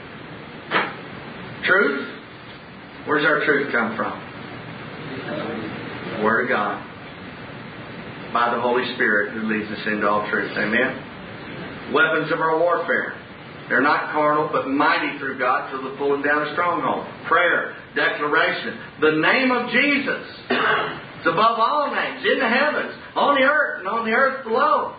Truth? Where's our truth come from? Word of God. By the Holy Spirit who leads us into all truth. Amen? Weapons of our warfare. They're not carnal, but mighty through God to the pulling down of strongholds. Prayer, declaration. The name of Jesus is above all names, in the heavens, on the earth, and on the earth below.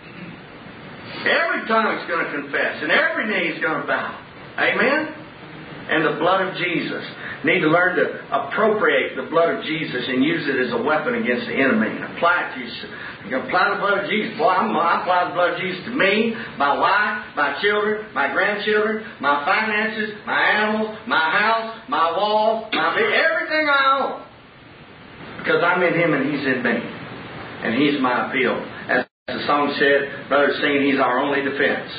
Every tongue is going to confess, and every knee is going to bow. Amen? And the blood of Jesus. Need to learn to appropriate the blood of Jesus and use it as a weapon against the enemy. And apply it to yourself. You can apply the blood of Jesus. Boy, I'm, I apply the blood of Jesus to me, my wife, my children, my grandchildren, my finances, my animals, my house, my walls, my everything I own. Because I'm in Him and He's in me. And He's my appeal. As the song said, Brother singing, He's our only defense.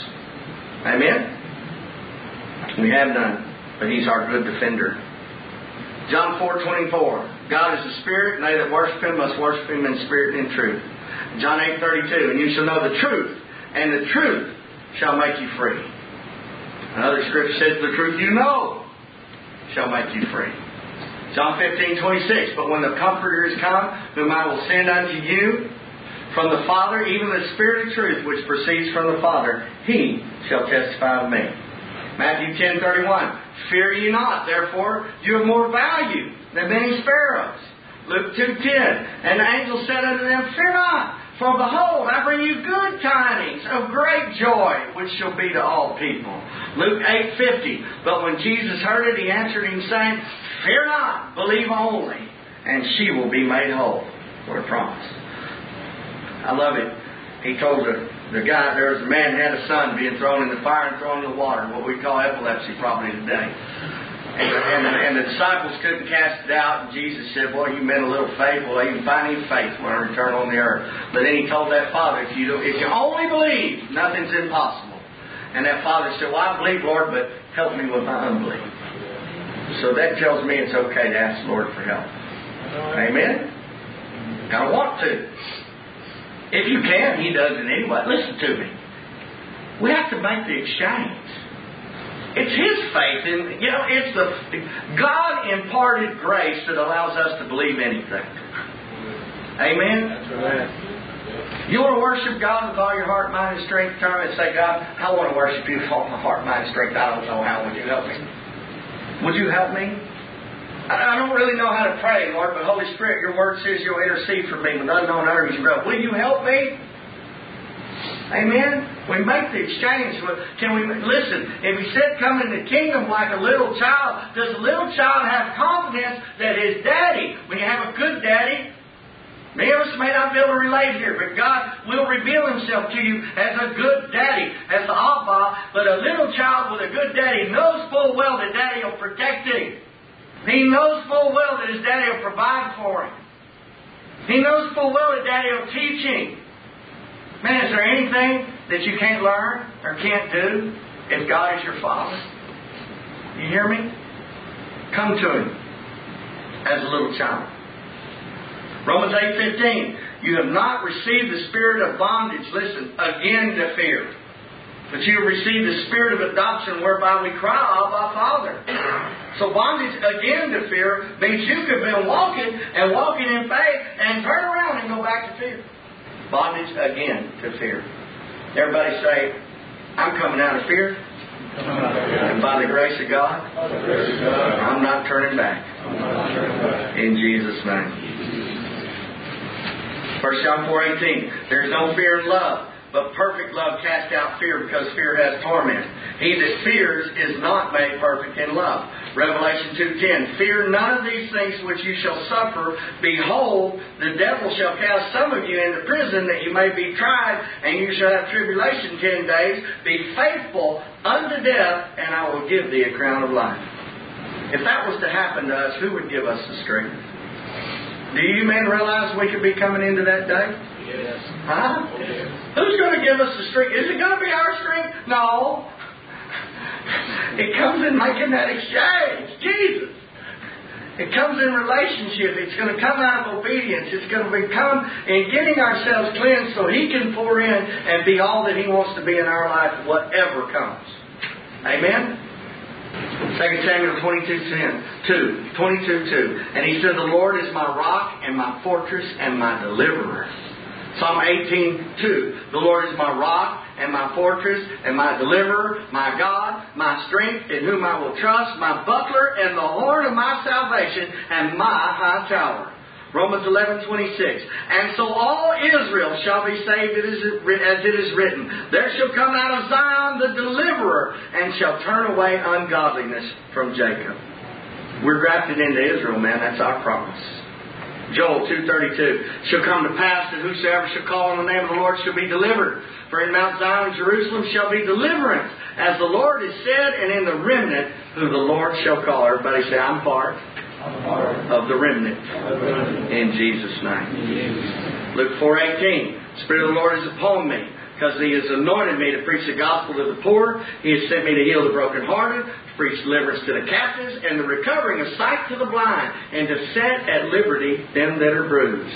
Amen? We have none, but He's our good defender. John four twenty-four. God is a spirit, and they that worship Him must worship Him in spirit and in truth. John eight thirty-two. And you shall know the truth, and the truth shall make you free. Another scripture says, the truth you know shall make you free. John fifteen twenty-six. But when the Comforter is come, whom I will send unto you from the Father, even the Spirit of truth, which proceeds from the Father, He shall testify of me. Matthew ten thirty-one. Fear ye not, therefore you have more value than many sparrows. Luke two ten. And the angel said unto them, Fear not, for behold, I bring you good tidings of great joy, which shall be to all people. Luke eight fifty. But when Jesus heard it, He answered him, saying, Fear not, believe only, and she will be made whole. What a promise. I love it. He told the, the guy, there was a man who had a son being thrown in the fire and thrown in the water, what we call epilepsy probably today. And, and, and the disciples couldn't cast it out, and Jesus said, Boy, you meant a little faith. Well, even finding faith when I return on the earth. But then He told that father, if you, if you only believe, nothing's impossible. And that father said, Well, I believe, Lord, but help me with my unbelief. So that tells me it's okay to ask the Lord for help. Amen? Gotta want to. If you can, He does it anyway. Listen to me. We have to make the exchange. It's His faith. And, you know, it's the God-imparted grace that allows us to believe anything. Amen? That's right. You want to worship God with all your heart, mind, and strength? Turn and say, God, I want to worship You with all my heart, mind, and strength. I don't know how. Would You help me? Would You help me? I don't really know how to pray, Lord, but Holy Spirit, Your Word says You'll intercede for me with unknown utterance. Will You help me? Amen? We make the exchange. Can we listen? If He said, come in the kingdom like a little child, does a little child have confidence that his daddy, when you have a good daddy, many of us may not be able to relate here, but God will reveal Himself to you as a good daddy, as the Abba. But a little child with a good daddy knows full well that daddy will protect him. He knows full well that his daddy will provide for him. He knows full well that daddy will teach him. Man, is there anything that you can't learn or can't do if God is your Father? You hear me? Come to Him as a little child. Romans eight fifteen. You have not received the spirit of bondage, listen, again to fear. But you have received the spirit of adoption whereby we cry, Abba, Father. So bondage again to fear means you could have been walking and walking in faith and turn around and go back to fear. Bondage again to fear. Everybody say, I'm coming out of fear. And by the grace of God, I'm not turning back. In Jesus' name. First John four eighteen. There is no fear in love, but perfect love casts out fear, because fear has torment. He that fears is not made perfect in love. Revelation two ten. Fear none of these things which you shall suffer. Behold, the devil shall cast some of you into prison, that you may be tried, and you shall have tribulation ten days. Be faithful unto death, and I will give thee a crown of life. If that was to happen to us, who would give us the strength? Do you men realize we could be coming into that day? Yes. Huh? Yes. Who's going to give us the strength? Is it going to be our strength? No. It comes in making that exchange. Jesus. It comes in relationship. It's going to come out of obedience. It's going to become in getting ourselves cleansed so He can pour in and be all that He wants to be in our life, whatever comes. Amen? Second Samuel twenty-two ten, twenty-two two. And he said, the Lord is my rock and my fortress and my deliverer. Psalm eighteen two. The Lord is my rock and my fortress and my deliverer, my God, my strength, in whom I will trust, my buckler and the horn of my salvation and my high tower. Romans eleven twenty-six. And so all Israel shall be saved, as it is written, there shall come out of Zion the deliverer, and shall turn away ungodliness from Jacob. We're grafted into Israel, man. That's our promise. Joel two thirty-two. Shall come to pass that whosoever shall call on the name of the Lord shall be delivered. For in Mount Zion, Jerusalem shall be deliverance, as the Lord has said, and in the remnant who the Lord shall call. Everybody say, I'm part, I'm part of the remnant. In Jesus' name. Luke four eighteen. The Spirit of the Lord is upon me, because He has anointed me to preach the gospel to the poor. He has sent me to heal the brokenhearted, to preach deliverance to the captives, and the recovering of sight to the blind, and to set at liberty them that are bruised.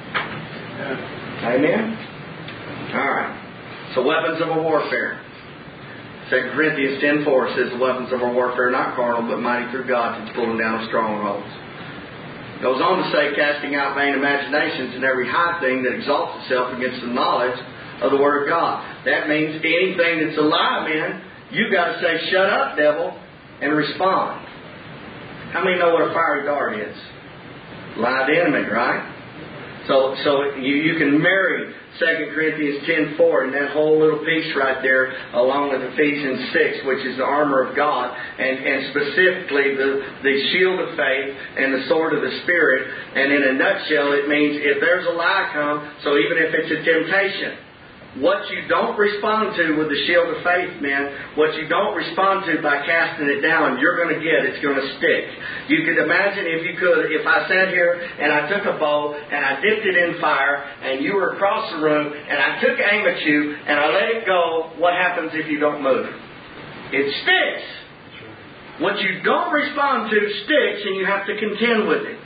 Amen? All right. So weapons of our warfare. Second Corinthians ten four says the weapons of our warfare are not carnal, but mighty through God to the pulling down of strongholds. Goes on to say, casting out vain imaginations and every high thing that exalts itself against the knowledge of the Word of God. That means anything that's a lie, man, you've got to say, shut up, devil, and respond. How many know what a fiery dart is? Live enemy, right? So so you, you can marry Second Corinthians ten four and that whole little piece right there along with Ephesians six, which is the armor of God, and, and specifically the, the shield of faith and the sword of the Spirit. And in a nutshell, it means if there's a lie come, so even if it's a temptation, what you don't respond to with the shield of faith, man, what you don't respond to by casting it down, you're going to get. It's going to stick. You could imagine if you could, if I sat here and I took a bow and I dipped it in fire and you were across the room and I took aim at you and I let it go, what happens if you don't move? It sticks. What you don't respond to sticks, and you have to contend with it.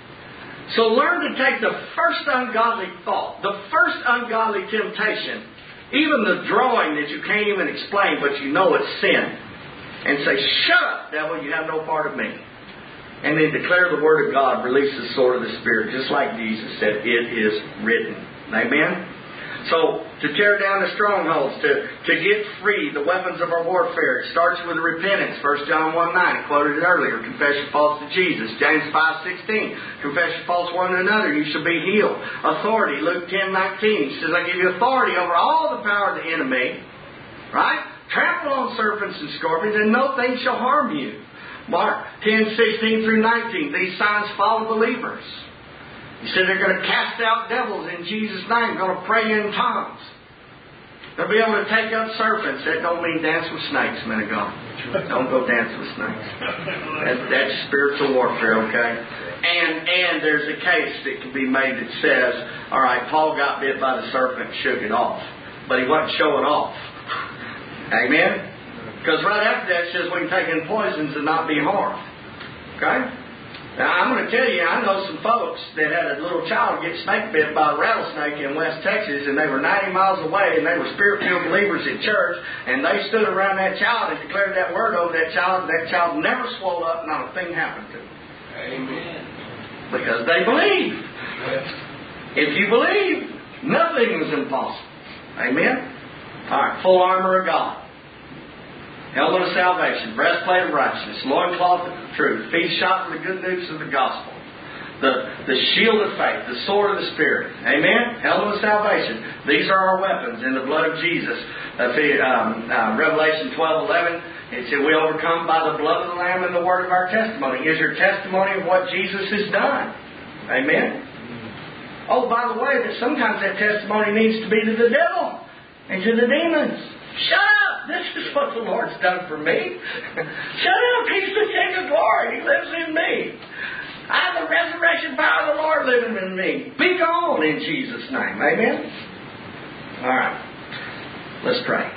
So learn to take the first ungodly thought, the first ungodly temptation, even the drawing that you can't even explain, but you know it's sin, and say, shut up, devil, you have no part of me. And then declare the Word of God, release the sword of the Spirit, just like Jesus said, it is written. Amen? So, to tear down the strongholds, to, to get free, the weapons of our warfare, it starts with repentance. First John one nine, quoted it earlier. Confess your faults to Jesus. James five sixteen, confess your faults one to another, you shall be healed. Authority, Luke ten nineteen, he says, I give you authority over all the power of the enemy. Right? Trample on serpents and scorpions, and no thing shall harm you. Mark ten sixteen through nineteen, these signs follow believers. He said they're going to cast out devils in Jesus' name, going to pray in tongues. They'll be able to take up serpents. That don't mean dance with snakes, men of God. Don't go dance with snakes. That, that's spiritual warfare, okay? And and there's a case that can be made that says, all right, Paul got bit by the serpent and shook it off. But he wasn't showing off. Amen? Because right after that it says we can take in poisons and not be harmed. Okay? Now, I'm going to tell you, I know some folks that had a little child get snake bit by a rattlesnake in West Texas, and they were ninety miles away, and they were Spirit-filled believers at church, and they stood around that child and declared that word over that child, and that child never swelled up, not a thing happened to them. Amen. Because they believe. If you believe, nothing is impossible. Amen? All right, full armor of God. Helmet of salvation, breastplate of righteousness, loincloth of the truth, feet shod with the good news of the gospel, the, the shield of faith, the sword of the Spirit. Amen? Helmet of salvation. These are our weapons in the blood of Jesus. Uh, um, uh, Revelation twelve eleven, it said we overcome by the blood of the Lamb and the word of our testimony. Is your testimony of what Jesus has done? Amen? Oh, by the way, that sometimes that testimony needs to be to the devil and to the demons. Shut up! This is what the Lord's done for me. Shut up! He's the King of glory. He lives in me. I have the resurrection power of the Lord living in me. Be gone in Jesus' name. Amen? All right. Let's pray.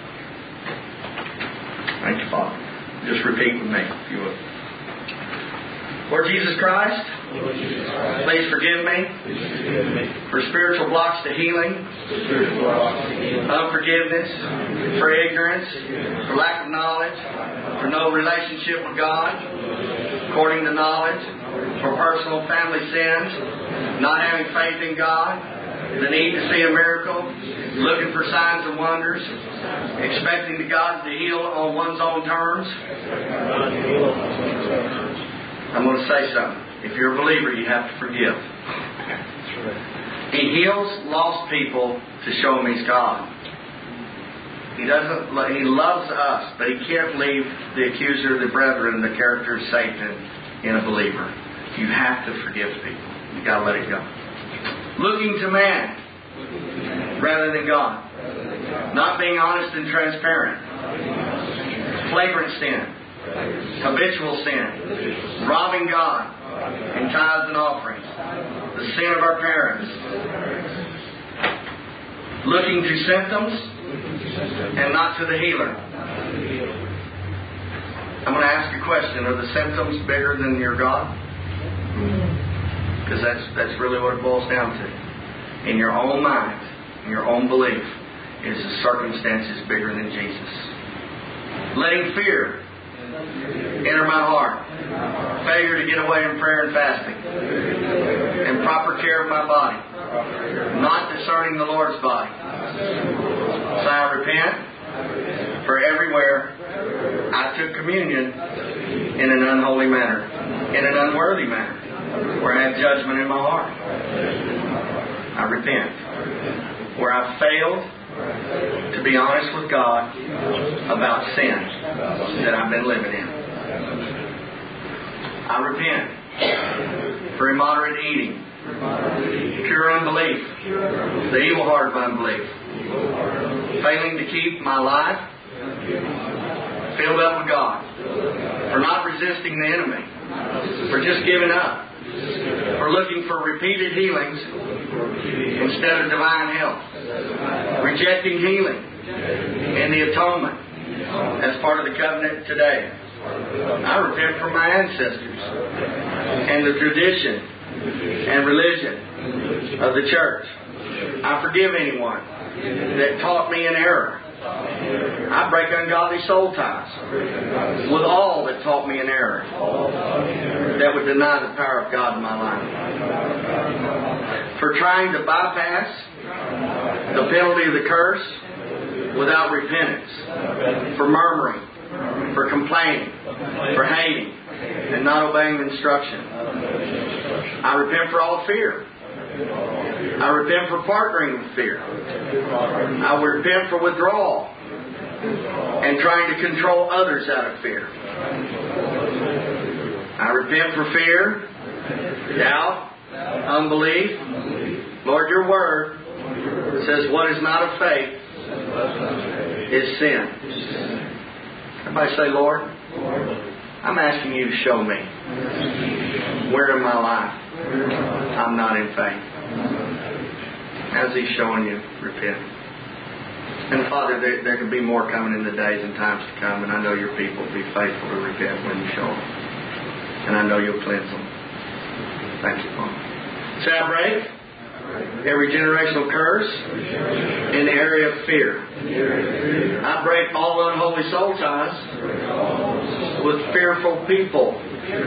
Thank you, Father. Just repeat with me, if you would. Lord Jesus Christ, Lord Jesus Christ, please forgive me, please forgive me for spiritual blocks to healing, for spiritual blocks to healing, unforgiveness, for ignorance, for lack of knowledge, for no relationship with God, according to knowledge, for personal family sins, not having faith in God, the need to see a miracle, looking for signs and wonders, expecting the God to heal on one's own terms. I'm going to say something. If you're a believer, you have to forgive. He heals lost people to show them He's God. He doesn't. He loves us, but He can't leave the accuser of the brethren, the character of Satan, in a believer. You have to forgive people. You've got to let it go. Looking to man rather than God. Not being honest and transparent. Flagrant sin. Habitual sin. Robbing God in tithes and offerings. The sin of our parents. Looking to symptoms and not to the healer. I'm going to ask a question. Are the symptoms bigger than your God? Because that's, that's really what it boils down to. In your own mind, in your own belief, is the circumstances bigger than Jesus. Letting fear enter my heart. Failure to get away in prayer and fasting. And proper care of my body. Not discerning the Lord's body. So I repent for everywhere I took communion in an unholy manner. In an unworthy manner. Where I had judgment in my heart. I repent. Where I failed to be honest with God about sin that I've been living in. I repent for immoderate eating, pure unbelief, the evil heart of unbelief, failing to keep my life filled up with God, for not resisting the enemy, for just giving up, for looking for repeated healings instead of divine health, rejecting healing and the atonement as part of the covenant today. I repent from my ancestors and the tradition and religion of the church. I forgive anyone that taught me in error. I break ungodly soul ties with all that taught me in error, that would deny the power of God in my life. For trying to bypass the penalty of the curse without repentance. For murmuring, for complaining, for hating, and not obeying instruction. I repent for all fear. I repent for partnering with fear. I repent for withdrawal and trying to control others out of fear. I repent for fear, doubt, unbelief. Lord, your word says what is not of faith is sin. Everybody say, Lord, I'm asking you to show me where in my life I'm not in faith. As He's showing you, repent. And Father, there, there could be more coming in the days and times to come, and I know your people will be faithful to repent when you show them. And I know you'll cleanse them. Thank you, Father. So I break every generational curse in the area of fear. I break all unholy soul ties with fearful people.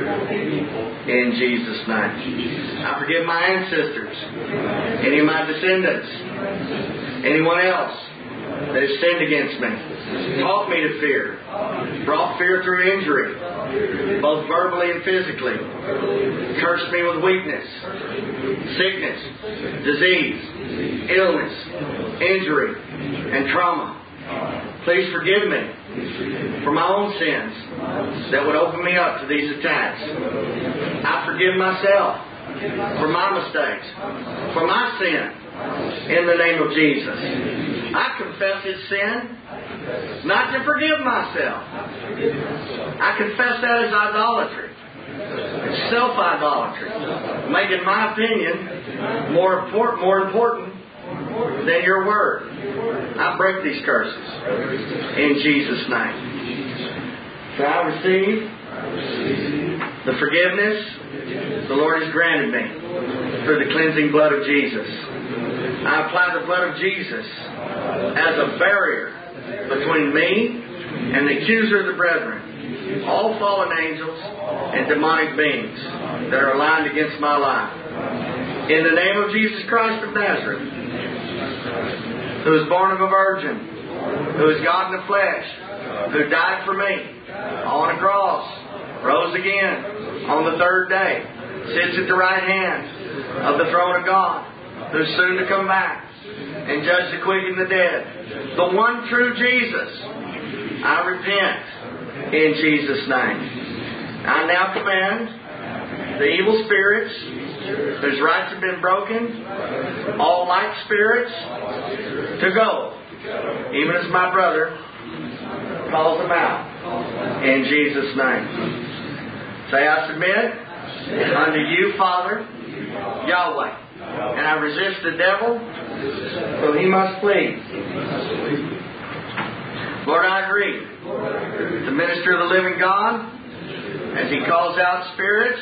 In Jesus' name. I forgive my ancestors, any of my descendants, anyone else that has sinned against me, taught me to fear, brought fear through injury, both verbally and physically, cursed me with weakness, sickness, disease, illness, injury, and trauma. Please forgive me for my own sins that would open me up to these attacks. I forgive myself for my mistakes, for my sin, in the name of Jesus. I confess His sin, not to forgive myself. I confess that as idolatry. It's self-idolatry, making my opinion more important, more important than your word. I break these curses in Jesus' name. So I receive the forgiveness the Lord has granted me through the cleansing blood of Jesus. I apply the blood of Jesus as a barrier between me and the accuser of the brethren, all fallen angels and demonic beings that are aligned against my life. In the name of Jesus Christ of Nazareth, who was born of a virgin, who is God in the flesh, who died for me on a cross, rose again on the third day, sits at the right hand of the throne of God, who's soon to come back and judge the quick and the dead. The one true Jesus. I repent in Jesus' name. I now command the evil spirits whose rights have been broken, all like spirits, to go, even as my brother calls them out. In Jesus' name. Say, I submit unto you, Father, Yahweh. And I resist the devil, so he must flee. Lord, I agree. The minister of the living God, as he calls out spirits,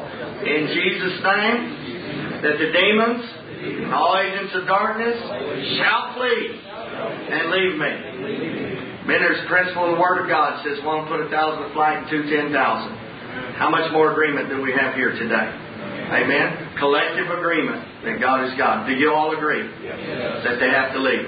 in Jesus' name, that the demons and all agents of darkness shall flee and leave me. Men, there's a principle in the Word of God that says one put a thousand to flight and two ten thousand. How much more agreement do we have here today? Amen? Collective agreement that God is God. Do you all agree that they have to leave?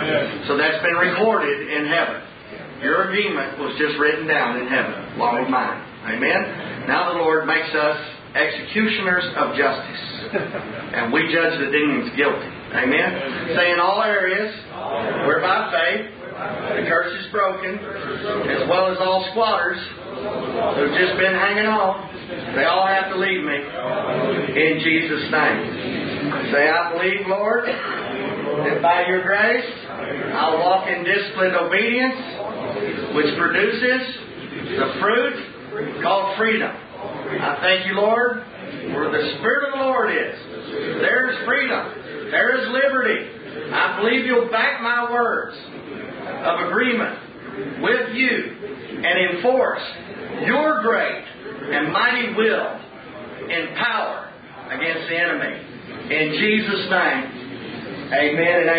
So that's been recorded in heaven. Your agreement was just written down in heaven, along with mine. Amen? Now the Lord makes us executioners of justice. And we judge the demons guilty. Amen? Say in all areas where by faith the curse is broken, as well as all squatters who've just been hanging on, they all have to leave me. In Jesus' name. Say, I believe, Lord, that by your grace I'll walk in disciplined obedience, which produces the fruit called freedom. I thank you, Lord, where the Spirit of the Lord is, there is freedom. There is liberty. I believe you'll back my words of agreement with you and enforce your great and mighty will and power against the enemy. In Jesus' name, amen and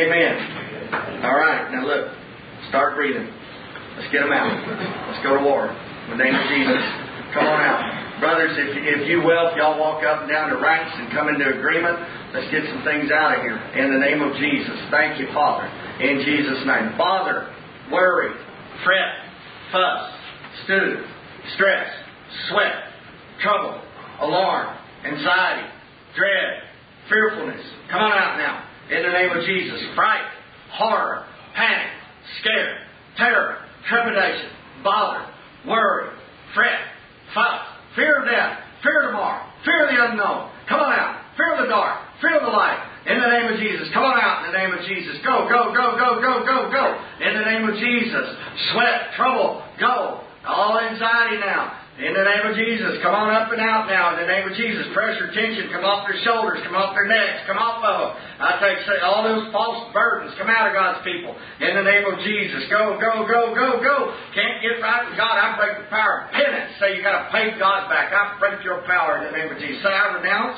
amen. All right, now look, start breathing. Let's get them out. Let's go to war. In the name of Jesus, come on out. Brothers, if, if you will, if y'all walk up and down the ranks and come into agreement, let's get some things out of here. In the name of Jesus. Thank you, Father. In Jesus' name. Father, worry, fret, fuss, stew, stress, sweat, trouble, alarm, anxiety, dread, fearfulness. Come on out now. In the name of Jesus. Fright, horror, panic, scare, terror, trepidation, bother, worry, fret, fuss, fear of death, fear of tomorrow, fear of the unknown. Come on out. Fear of the dark, fear of the light. In the name of Jesus. Come on out in the name of Jesus. Go, go, go, go, go, go, go. In the name of Jesus. Sweat, trouble, go. All anxiety now. In the name of Jesus. Come on up and out now. In the name of Jesus. Pressure, tension, come off their shoulders, come off their necks, come off of them. I take all those false burdens, come out of God's people. In the name of Jesus. Go, go, go, go, go. Can't get right with God. I break the power of penance. Say you got to pay God back. I break your power in the name of Jesus. Say I renounce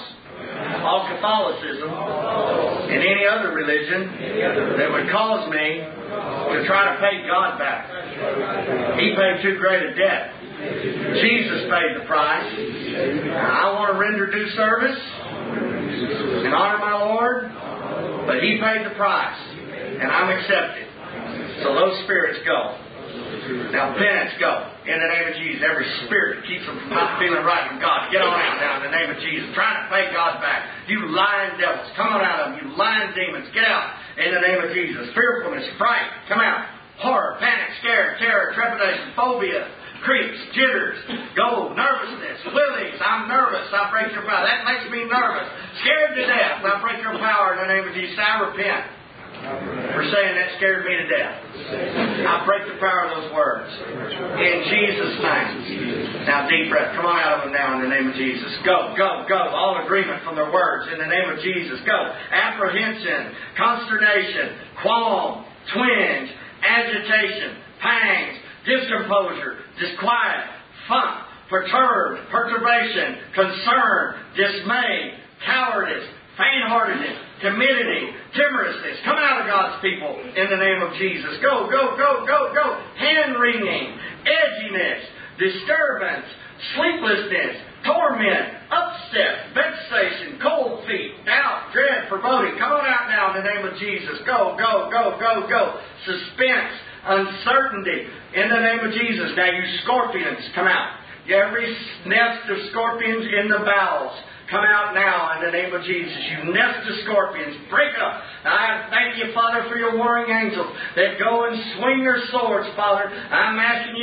all Catholicism and any other religion that would cause me to try to pay God back. He paid too great a debt. Jesus paid the price. I want to render due service and honor my Lord, but He paid the price, and I'm accepted. So those spirits go. Now penance, go. In the name of Jesus. Every spirit that keeps them from not feeling right with God, get on out now in the name of Jesus. Trying to pay God back. You lying devils, come on out of them. You lying demons, get out in the name of Jesus. Fearfulness, fright, come out. Horror, panic, scare, terror, trepidation, phobia, creeps, jitters, go, nervousness, willies, I'm nervous, I break your power. That makes me nervous. Scared to death, I break your power in the name of Jesus. I repent for saying that scared me to death. I break the power of those words. In Jesus' name. Now deep breath. Come on out of them now in the name of Jesus. Go, go, go. All agreement from their words in the name of Jesus. Go. Apprehension, consternation, qualm, twinge, agitation, pangs, discomposure, disquiet, funk, perturbed, perturbation, concern, dismay, cowardice, faint-heartedness, timidity, timorousness. Come out of God's people in the name of Jesus. Go, go, go, go, go. Hand-wringing, edginess, disturbance, sleeplessness, torment, upset, vexation, cold feet, doubt, dread, foreboding. Come on out now in the name of Jesus. Go, go, go, go, go. Suspense, uncertainty in the name of Jesus. Now you scorpions, come out. Every nest of scorpions in the bowels, come out now in the name of Jesus. You nest of scorpions, break up. I thank you, Father, for your warring angels that go and swing your swords, Father. I'm asking you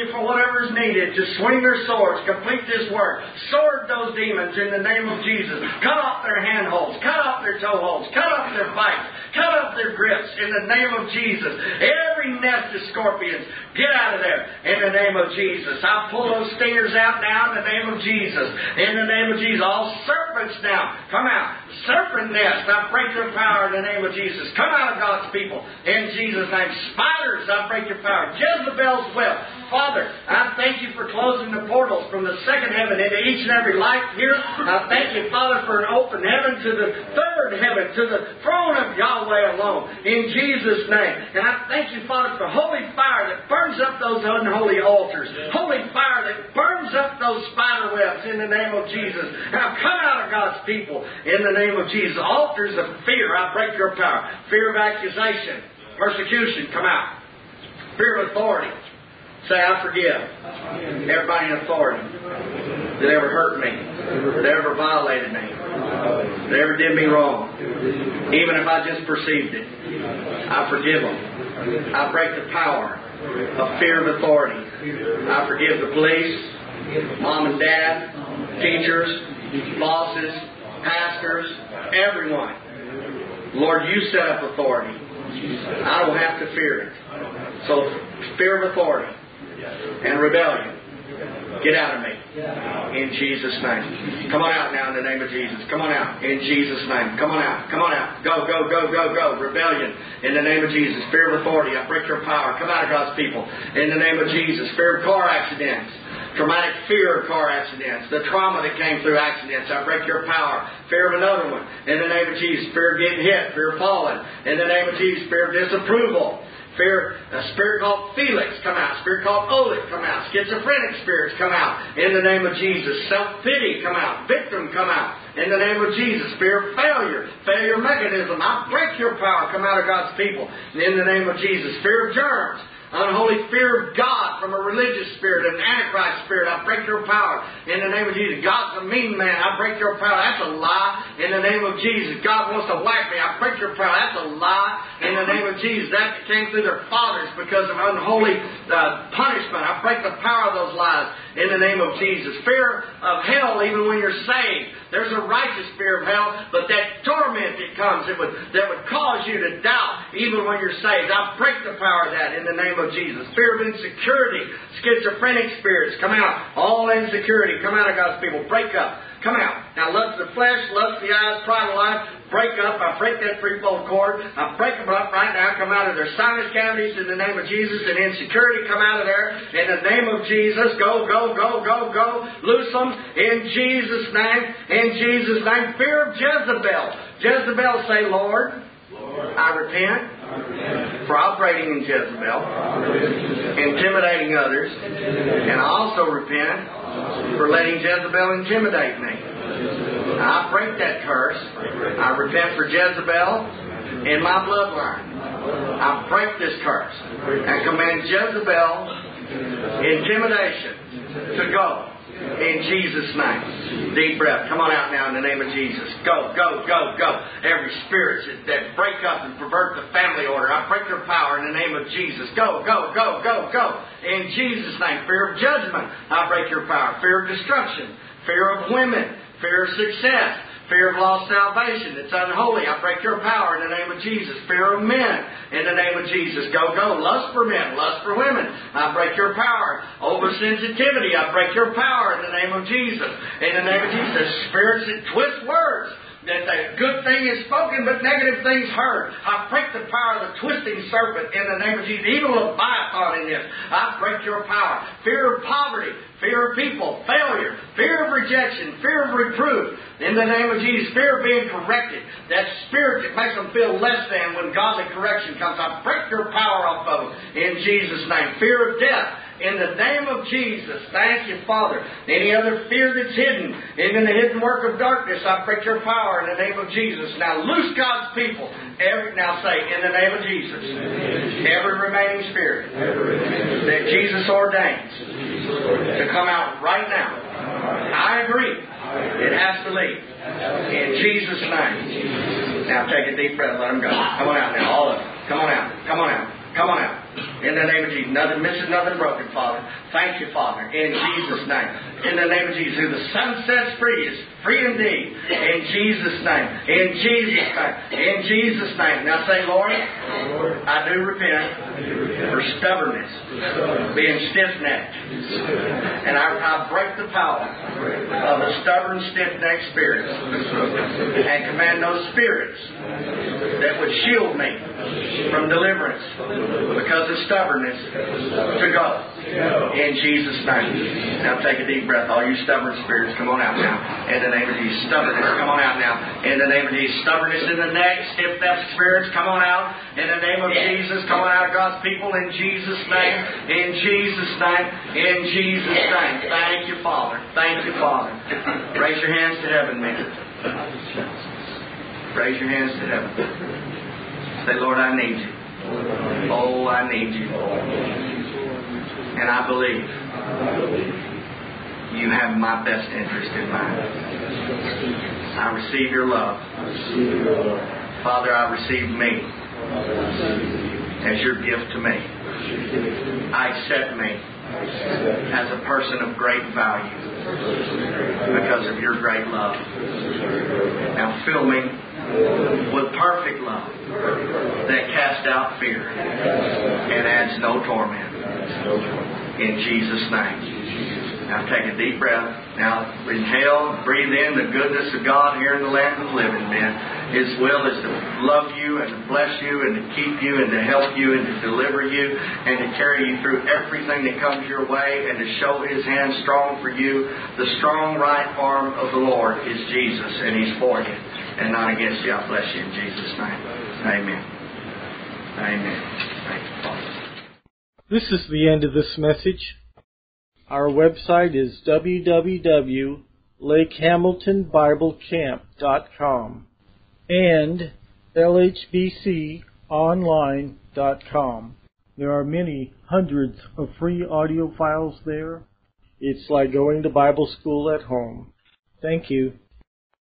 you for whatever is needed to swing their swords, complete this work. Sword those demons in the name of Jesus. Cut off their handholds, cut off their toe holds, cut off their bites, cut off their grips in the name of Jesus. Every nest of scorpions, get out of there in the name of Jesus. I pull those stingers out now in the name of Jesus. In the name of Jesus. All serpents now, come out. Serpent nest, I break your power in the name of Jesus. Come out of God's people in Jesus' name. Spiders, I break your power. Jezebel's web. Father, I thank you for closing the portals from the second heaven into each and every life here. I thank you, Father, for an open heaven to the third heaven, to the throne of Yahweh alone, in Jesus' name. And I thank you, Father, for holy fire that burns up those unholy altars. Holy fire that burns up those spider webs in the name of Jesus. Now come out of God's people in the name of Jesus. Altars of fear, I break your power. Fear of accusation, persecution, come out. Fear of authority. Say, I forgive everybody in authority that ever hurt me, that ever violated me, that ever did me wrong. Even if I just perceived it, I forgive them. I break the power of fear of authority. I forgive the police, mom and dad, teachers, bosses, pastors, everyone. Lord, you set up authority. I don't have to fear it. So, fear of authority and rebellion, get out of me in Jesus' name. Come on out now in the name of Jesus. Come on out in Jesus' name. Come on out. Come on out. Go, go, go, go, go. Rebellion in the name of Jesus. Fear of authority. I break your power. Come out of God's people in the name of Jesus. Fear of car accidents. Traumatic fear of car accidents. The trauma that came through accidents. I break your power. Fear of another one in the name of Jesus. Fear of getting hit. Fear of falling in the name of Jesus. Fear of disapproval. Fear, a spirit called Felix, come out. Spirit called Oleg, come out. Schizophrenic spirits, come out. In the name of Jesus. Self-pity, come out. Victim, come out. In the name of Jesus. Fear of failure. Failure mechanism. I break your power. Come out of God's people. In the name of Jesus. Fear of germs. Unholy fear of God from a religious spirit, an antichrist spirit. I break your power in the name of Jesus. God's a mean man. I break your power. That's a lie in the name of Jesus. God wants to whack me. I break your power. That's a lie in the name of Jesus. That came through their fathers because of unholy uh, punishment. I break the power of those lies in the name of Jesus. Fear of hell even when you're saved. There's a righteous fear of hell, but that torment that comes that would, that would cause you to doubt even when you're saved. I break the power of that in the name of Jesus. Fear of insecurity, schizophrenic spirits, come out. All insecurity, come out of God's people. Break up. Come out. Now, lust of the flesh, lust of the eyes, pride of life, break up. I break that threefold cord. I break them up right now. Come out of their sinus cavities in the name of Jesus. And insecurity, come out of there in the name of Jesus. Go, go, go, go, go. Loose them in Jesus' name. In Jesus' name. Fear of Jezebel. Jezebel, say, Lord, Lord I repent. I repent for operating in Jezebel, intimidating others, and I also repent for letting Jezebel intimidate me. I break that curse. I repent for Jezebel in my bloodline. I break this curse and command Jezebel intimidation to go. In Jesus' name. Deep breath. Come on out now in the name of Jesus. Go, go, go, go. Every spirit that break up and pervert the family order, I break their power in the name of Jesus. Go, go, go, go, go. In Jesus' name. Fear of judgment, I break your power. Fear of destruction. Fear of women. Fear of success. Fear of lost salvation. It's unholy. I break your power in the name of Jesus. Fear of men in the name of Jesus. Go, go. Lust for men. Lust for women. I break your power. Oversensitivity. I break your power in the name of Jesus. In the name of Jesus. Spirits that twist words. That the good thing is spoken, but negative things heard. I break the power of the twisting serpent in the name of Jesus. Evil Leviathan in this. I break your power. Fear of poverty. Fear of people. Failure. Fear of rejection. Fear of reproof. In the name of Jesus. Fear of being corrected. That spirit that makes them feel less than when godly correction comes. I break your power off of them in Jesus' name. Fear of death. In the name of Jesus. Thank you, Father. Any other fear that's hidden, even the hidden work of darkness, I break your power in the name of Jesus. Now loose God's people. Every, now say, in the name of Jesus. Every remaining spirit that Jesus ordains to come out right now. I agree. It has to leave. In Jesus' name. Now take a deep breath. Let them go. Come on out now. All of them. Come on out. Come on out. Come on out. In the name of Jesus. Nothing missing, nothing broken, Father. Thank you, Father. In Jesus' name. In the name of Jesus. Who the Son sets free is free indeed. In Jesus' name. In Jesus' name. In Jesus' name. Now say, Lord, I do repent for stubbornness, being stiff-necked. And I, I break the power of the stubborn, stiff-necked spirits and command those spirits that would shield me from deliverance because of stubbornness to go. In Jesus' name. Now take a deep breath. All you stubborn spirits, come on out now. In the name of Jesus. Stubbornness, come on out now. In the name of Jesus. Stubbornness in the neck, stiff-necked spirits, come on out. In the name of Jesus, come on out of God's people. In Jesus' name. In Jesus' name. In Jesus' name. Thank you, Father. Thank you, Father. Raise your hands to heaven, man. Raise your hands to heaven. Say, Lord, I need you. Oh, I need you. And I believe you have my best interest in mind. I receive your love. Father, I receive me as your gift to me. I accept me as a person of great value because of your great love. Now fill me with perfect love that casts out fear and adds no torment. In Jesus' name. Now take a deep breath. Now inhale, breathe in the goodness of God here in the land of the living, man. His will is to love you and to bless you and to keep you and to help you and to deliver you and to carry you through everything that comes your way and to show His hand strong for you. The strong right arm of the Lord is Jesus, and He's for you and not against you. I bless you in Jesus' name. Amen. Amen. Thank you, Father. This is the end of this message. Our website is w w w dot lake hamilton bible camp dot com and l h b c online dot com. There are many hundreds of free audio files there. It's like going to Bible school at home. Thank you.